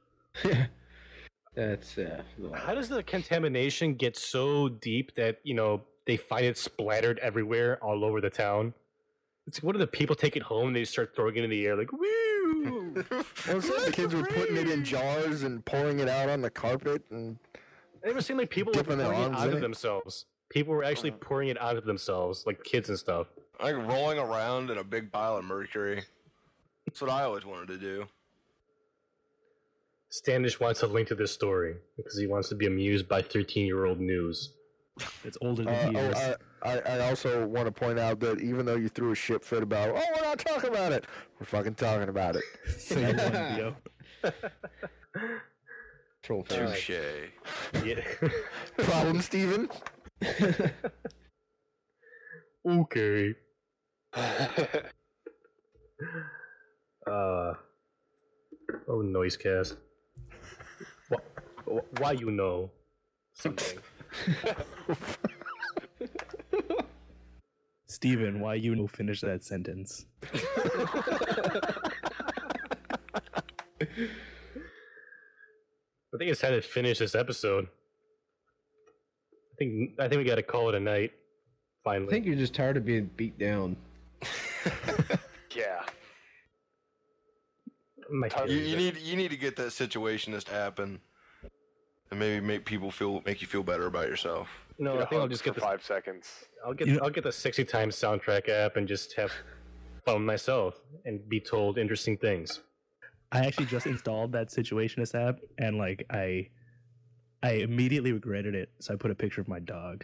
Speaker 3: That's
Speaker 2: How does the contamination get so deep that, they find it splattered everywhere all over the town? It's like, what do the people take it home and they start throwing it in the air like, woo!
Speaker 6: Well, some of the kids were putting it in jars and pouring it out on the carpet, and
Speaker 2: I never seen like people were
Speaker 6: Dipping their
Speaker 2: pouring it
Speaker 6: arms in
Speaker 2: onto
Speaker 6: it.
Speaker 2: themselves. People were actually pouring it onto themselves, like kids and stuff.
Speaker 7: Like rolling around in a big pile of mercury. That's what I always wanted to do.
Speaker 2: Standish wants a link to this story because he wants to be amused by 13-year-old news.
Speaker 5: It's older than he is.
Speaker 6: I also want to point out that even though you threw a shit fit about, oh, we're not talking about it, we're fucking talking about it.
Speaker 5: So you won, Theo.
Speaker 3: troll face.
Speaker 7: Touche.
Speaker 2: Yeah.
Speaker 6: Problem, Steven?
Speaker 2: Okay. Oh, Noisecast. Why you know something?
Speaker 5: Steven, why you finish that sentence?
Speaker 2: I think it's time to finish this episode. I think we got to call it a night.
Speaker 3: I
Speaker 2: Finally.
Speaker 3: think you're just tired of being beat down.
Speaker 4: Yeah.
Speaker 2: My
Speaker 7: You need to get that situationist happen, and maybe make you feel better about yourself.
Speaker 2: No,
Speaker 4: Get
Speaker 2: I
Speaker 4: a
Speaker 2: think I'll
Speaker 4: hug
Speaker 2: just
Speaker 4: for
Speaker 2: get the
Speaker 4: 5 seconds.
Speaker 2: I'll get the 60 times soundtrack app and just have fun myself and be told interesting things.
Speaker 5: I actually just installed that Situationist app, and I immediately regretted it. So I put a picture of my dog.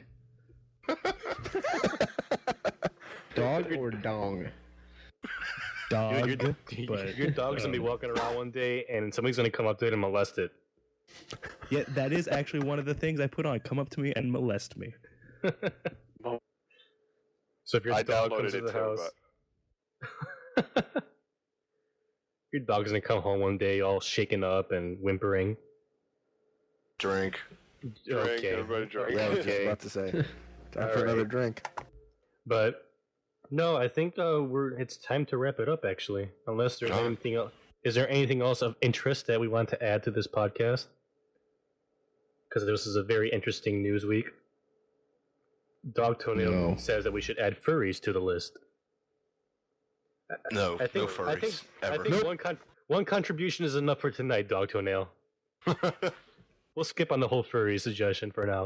Speaker 3: Dog or dong?
Speaker 5: Dog,
Speaker 2: Your
Speaker 5: but
Speaker 2: dog's gonna be walking around one day and somebody's gonna come up to it and molest it.
Speaker 5: yeah, that is actually one of the things I put on. Come up to me and molest me.
Speaker 2: So if your
Speaker 4: I
Speaker 2: dog
Speaker 4: downloaded
Speaker 2: comes to
Speaker 4: it
Speaker 2: the
Speaker 4: too,
Speaker 2: house, your dog's gonna come home one day all shaken up and whimpering.
Speaker 7: Drink.
Speaker 4: Drink, everybody drink.
Speaker 6: Yeah, I was just about to say. Time for another drink.
Speaker 2: But no, I think it's time to wrap it up. Actually, unless there's anything else. Is there anything else of interest that we want to add to this podcast? Because this is a very interesting news week. Dog Toenail says that we should add furries to the list.
Speaker 7: No,
Speaker 2: I think,
Speaker 7: no furries.
Speaker 2: I think one contribution is enough for tonight, Dog Toenail. We'll skip on the whole furry suggestion for now.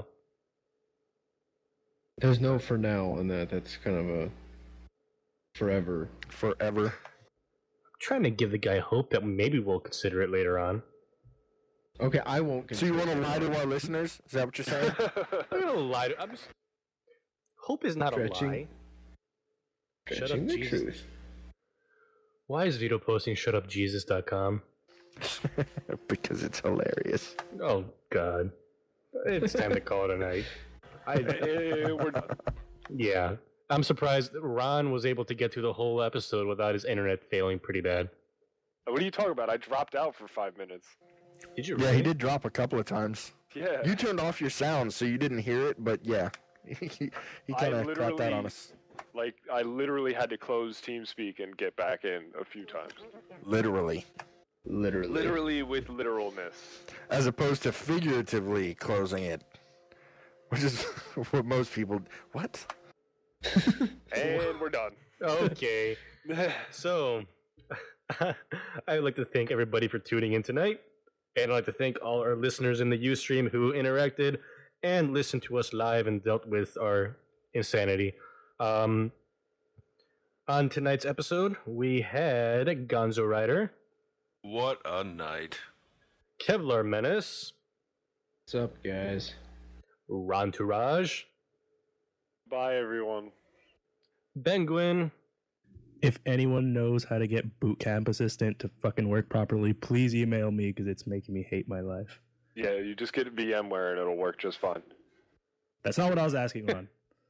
Speaker 3: There's no for now on that. That's kind of a forever.
Speaker 6: Forever.
Speaker 2: I'm trying to give the guy hope that maybe we'll consider it later on.
Speaker 3: Okay, I won't
Speaker 6: So you
Speaker 3: consider
Speaker 6: want to lie to our listeners? Is that what you're saying?
Speaker 2: I'm gonna lie. Hope is not
Speaker 3: Stretching.
Speaker 2: a lie. Shut up,
Speaker 3: Stretching the
Speaker 2: Jesus.
Speaker 3: truth.
Speaker 2: Why is Vito posting shutupjesus.com?
Speaker 6: Because it's hilarious.
Speaker 2: Oh, God. It's time to call it a night.
Speaker 4: We're done.
Speaker 2: Yeah. I'm surprised that Ron was able to get through the whole episode without his internet failing pretty bad.
Speaker 4: What are you talking about? I dropped out for 5 minutes.
Speaker 2: Did you
Speaker 6: Yeah,
Speaker 2: really?
Speaker 6: he did drop a couple of times.
Speaker 4: Yeah.
Speaker 6: You turned off your sound, so you didn't hear it, but yeah. he kind of got that on us.
Speaker 4: Like, I literally had to close TeamSpeak and get back in a few times.
Speaker 6: Literally.
Speaker 4: Literally with literalness.
Speaker 6: As opposed to figuratively closing it. Which is what most people... What?
Speaker 4: And we're done.
Speaker 2: Okay. So, I'd like to thank everybody for tuning in tonight. And I'd like to thank all our listeners in the Ustream who interacted and listened to us live and dealt with our insanity. On tonight's episode, we had Gonzo Rider,
Speaker 7: What a night.
Speaker 2: Kevlar Menace,
Speaker 3: What's up, guys?
Speaker 2: Ron Tourage,
Speaker 4: Bye, everyone.
Speaker 2: Benguin,
Speaker 5: If anyone knows how to get Boot Camp Assistant to fucking work properly, please email me because it's making me hate my life.
Speaker 4: Yeah, you just get VMware and it'll work just fine.
Speaker 5: That's not what I was asking, Ron.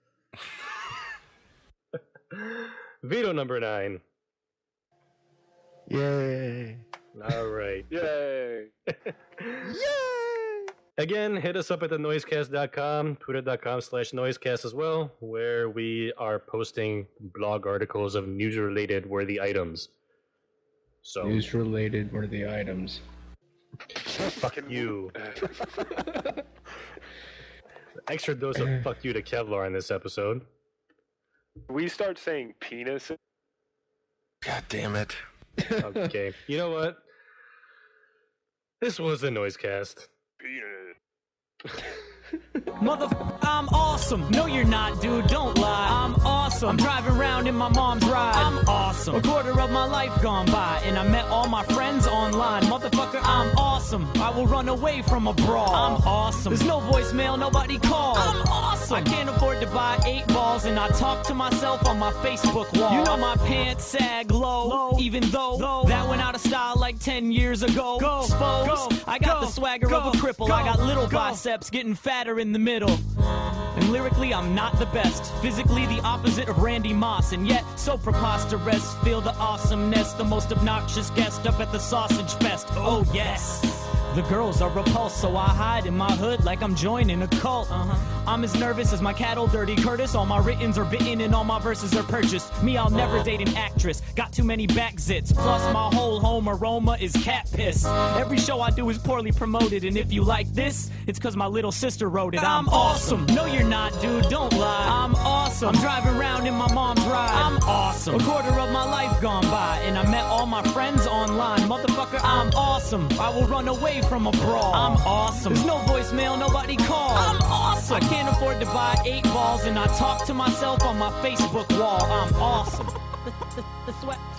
Speaker 2: Vito number 9.
Speaker 6: Yay.
Speaker 2: All right.
Speaker 4: Yay!
Speaker 6: Yay!
Speaker 2: Again, hit us up at thenoisecast.com, twitter.com/noisecast as well, where we are posting blog articles of news-related worthy items. So,
Speaker 3: News-related worthy items.
Speaker 2: fuck you. Extra dose of fuck you to Kevlar in this episode.
Speaker 4: We start saying penis.
Speaker 7: God damn it.
Speaker 2: Okay. You know what? This was the Noisecast.
Speaker 4: Penis.
Speaker 1: I'm awesome. No, you're not, dude. Don't lie. I'm awesome. I'm driving around in my mom's ride. I'm awesome. A quarter of my life gone by, and I met all my friends online. Motherfucker, I'm awesome. I will run away from a brawl. I'm awesome. There's no voicemail, nobody called. I'm awesome. I can't afford to buy 8 balls, and I talk to myself on my Facebook wall. You know my pants sag low, even though that went out of style like 10 years ago. I got the swagger of a cripple. I got little biceps getting fatter in the middle. And lyrically, I'm not the best. Physically, the opposite of Randy Moss. And yet, so preposterous. Feel the awesomeness. The most obnoxious guest up at the Sausage Fest. Oh, yes. The girls are repulsed, so I hide in my hood like I'm joining a cult. I'm as nervous as my cattle, Dirty Curtis. All my writtens are bitten and all my verses are purchased. Me, I'll never date an actress. Got too many back zits. Plus, my whole home aroma is cat piss. Every show I do is poorly promoted, and if you like this, it's cause my little sister wrote it. I'm awesome. No, you're not, dude. Don't lie. I'm awesome. I'm driving around in my mom's ride. I'm awesome. A quarter of my life gone by, and I met all my friends online. Motherfucker, I'm awesome. I will run away from a brawl. I'm awesome. There's no voicemail, nobody called. I'm awesome. I can't afford to buy 8 balls, and I talk to myself on my Facebook wall. I'm awesome. The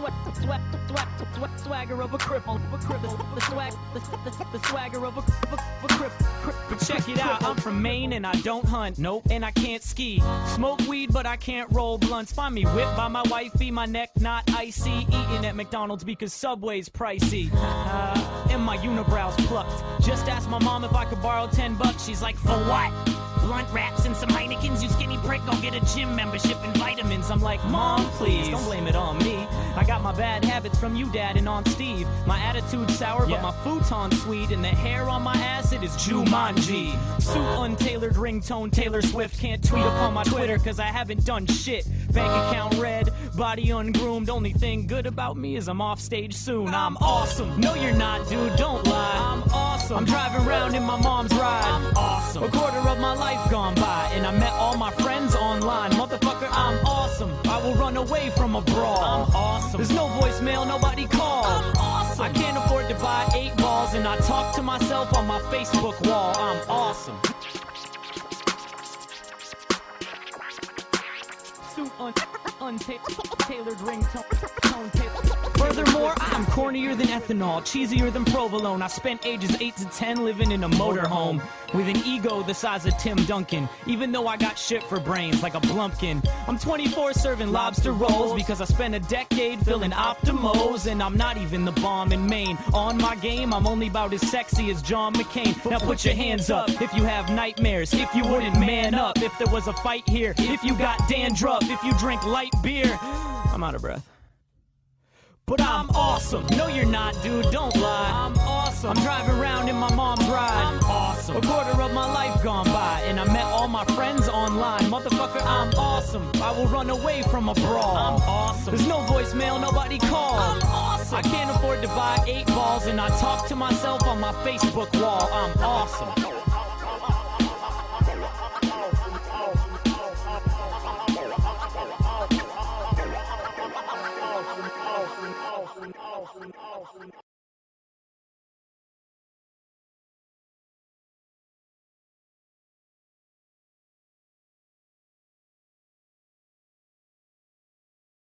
Speaker 1: swagger of a cripple. The swagger of a cripple. But check it out, I'm from Maine and I don't hunt. Nope, and I can't ski. Smoke weed, but I can't roll blunts. Find me whipped by my wifey, my neck not icy. Eating at McDonald's because Subway's pricey. And my unibrows plucked. Just asked my mom if I could borrow $10. She's like, for what? blunt wraps and some Heinekens. You skinny prick, go get a gym membership and vitamins. I'm like, Mom, please, don't blame it on me. I got my bad habits from you, Dad, and Aunt Steve. My attitude's sour, but my futon's sweet. And the hair on my ass, it is Jumanji. Suit untailored, ringtone, Taylor Swift. Can't tweet upon my Twitter, cause I haven't done shit. Bank account red, body ungroomed. Only thing good about me is I'm off stage soon. I'm awesome. No, you're not, dude, don't lie. I'm awesome. I'm driving around in my mom's ride. I'm awesome. A quarter of my life gone by, and I met all my friends online. Motherfucker, I'm awesome. I will run away from a brawl. I'm awesome. There's no voicemail, nobody call. I'm awesome. I can't afford to buy 8 balls, and I talk to myself on my Facebook wall. I'm awesome. Suit untailored ringtone. Furthermore, I'm cornier than ethanol, cheesier than provolone. I spent ages 8 to 10 living in a motorhome with an ego the size of Tim Duncan. Even though I got shit for brains like a Blumpkin. I'm 24 serving lobster rolls because I spent a decade filling Optimos, and I'm not even the bomb in Maine. On my game, I'm only about as sexy as John McCain. Now put your hands up if you have nightmares, if you wouldn't man up, if there was a fight here, if you got dandruff, if you drink light beer. I'm out of breath. But I'm awesome. No, you're not, dude. Don't lie. I'm awesome. I'm driving around in my mom's ride. I'm awesome. A quarter of my life gone by, and I met all my friends online. Motherfucker, I'm awesome. I will run away from a brawl. I'm awesome. There's no voicemail, nobody call. I'm awesome. I can't afford to buy 8 balls, and I talk to myself on my Facebook wall. I'm awesome.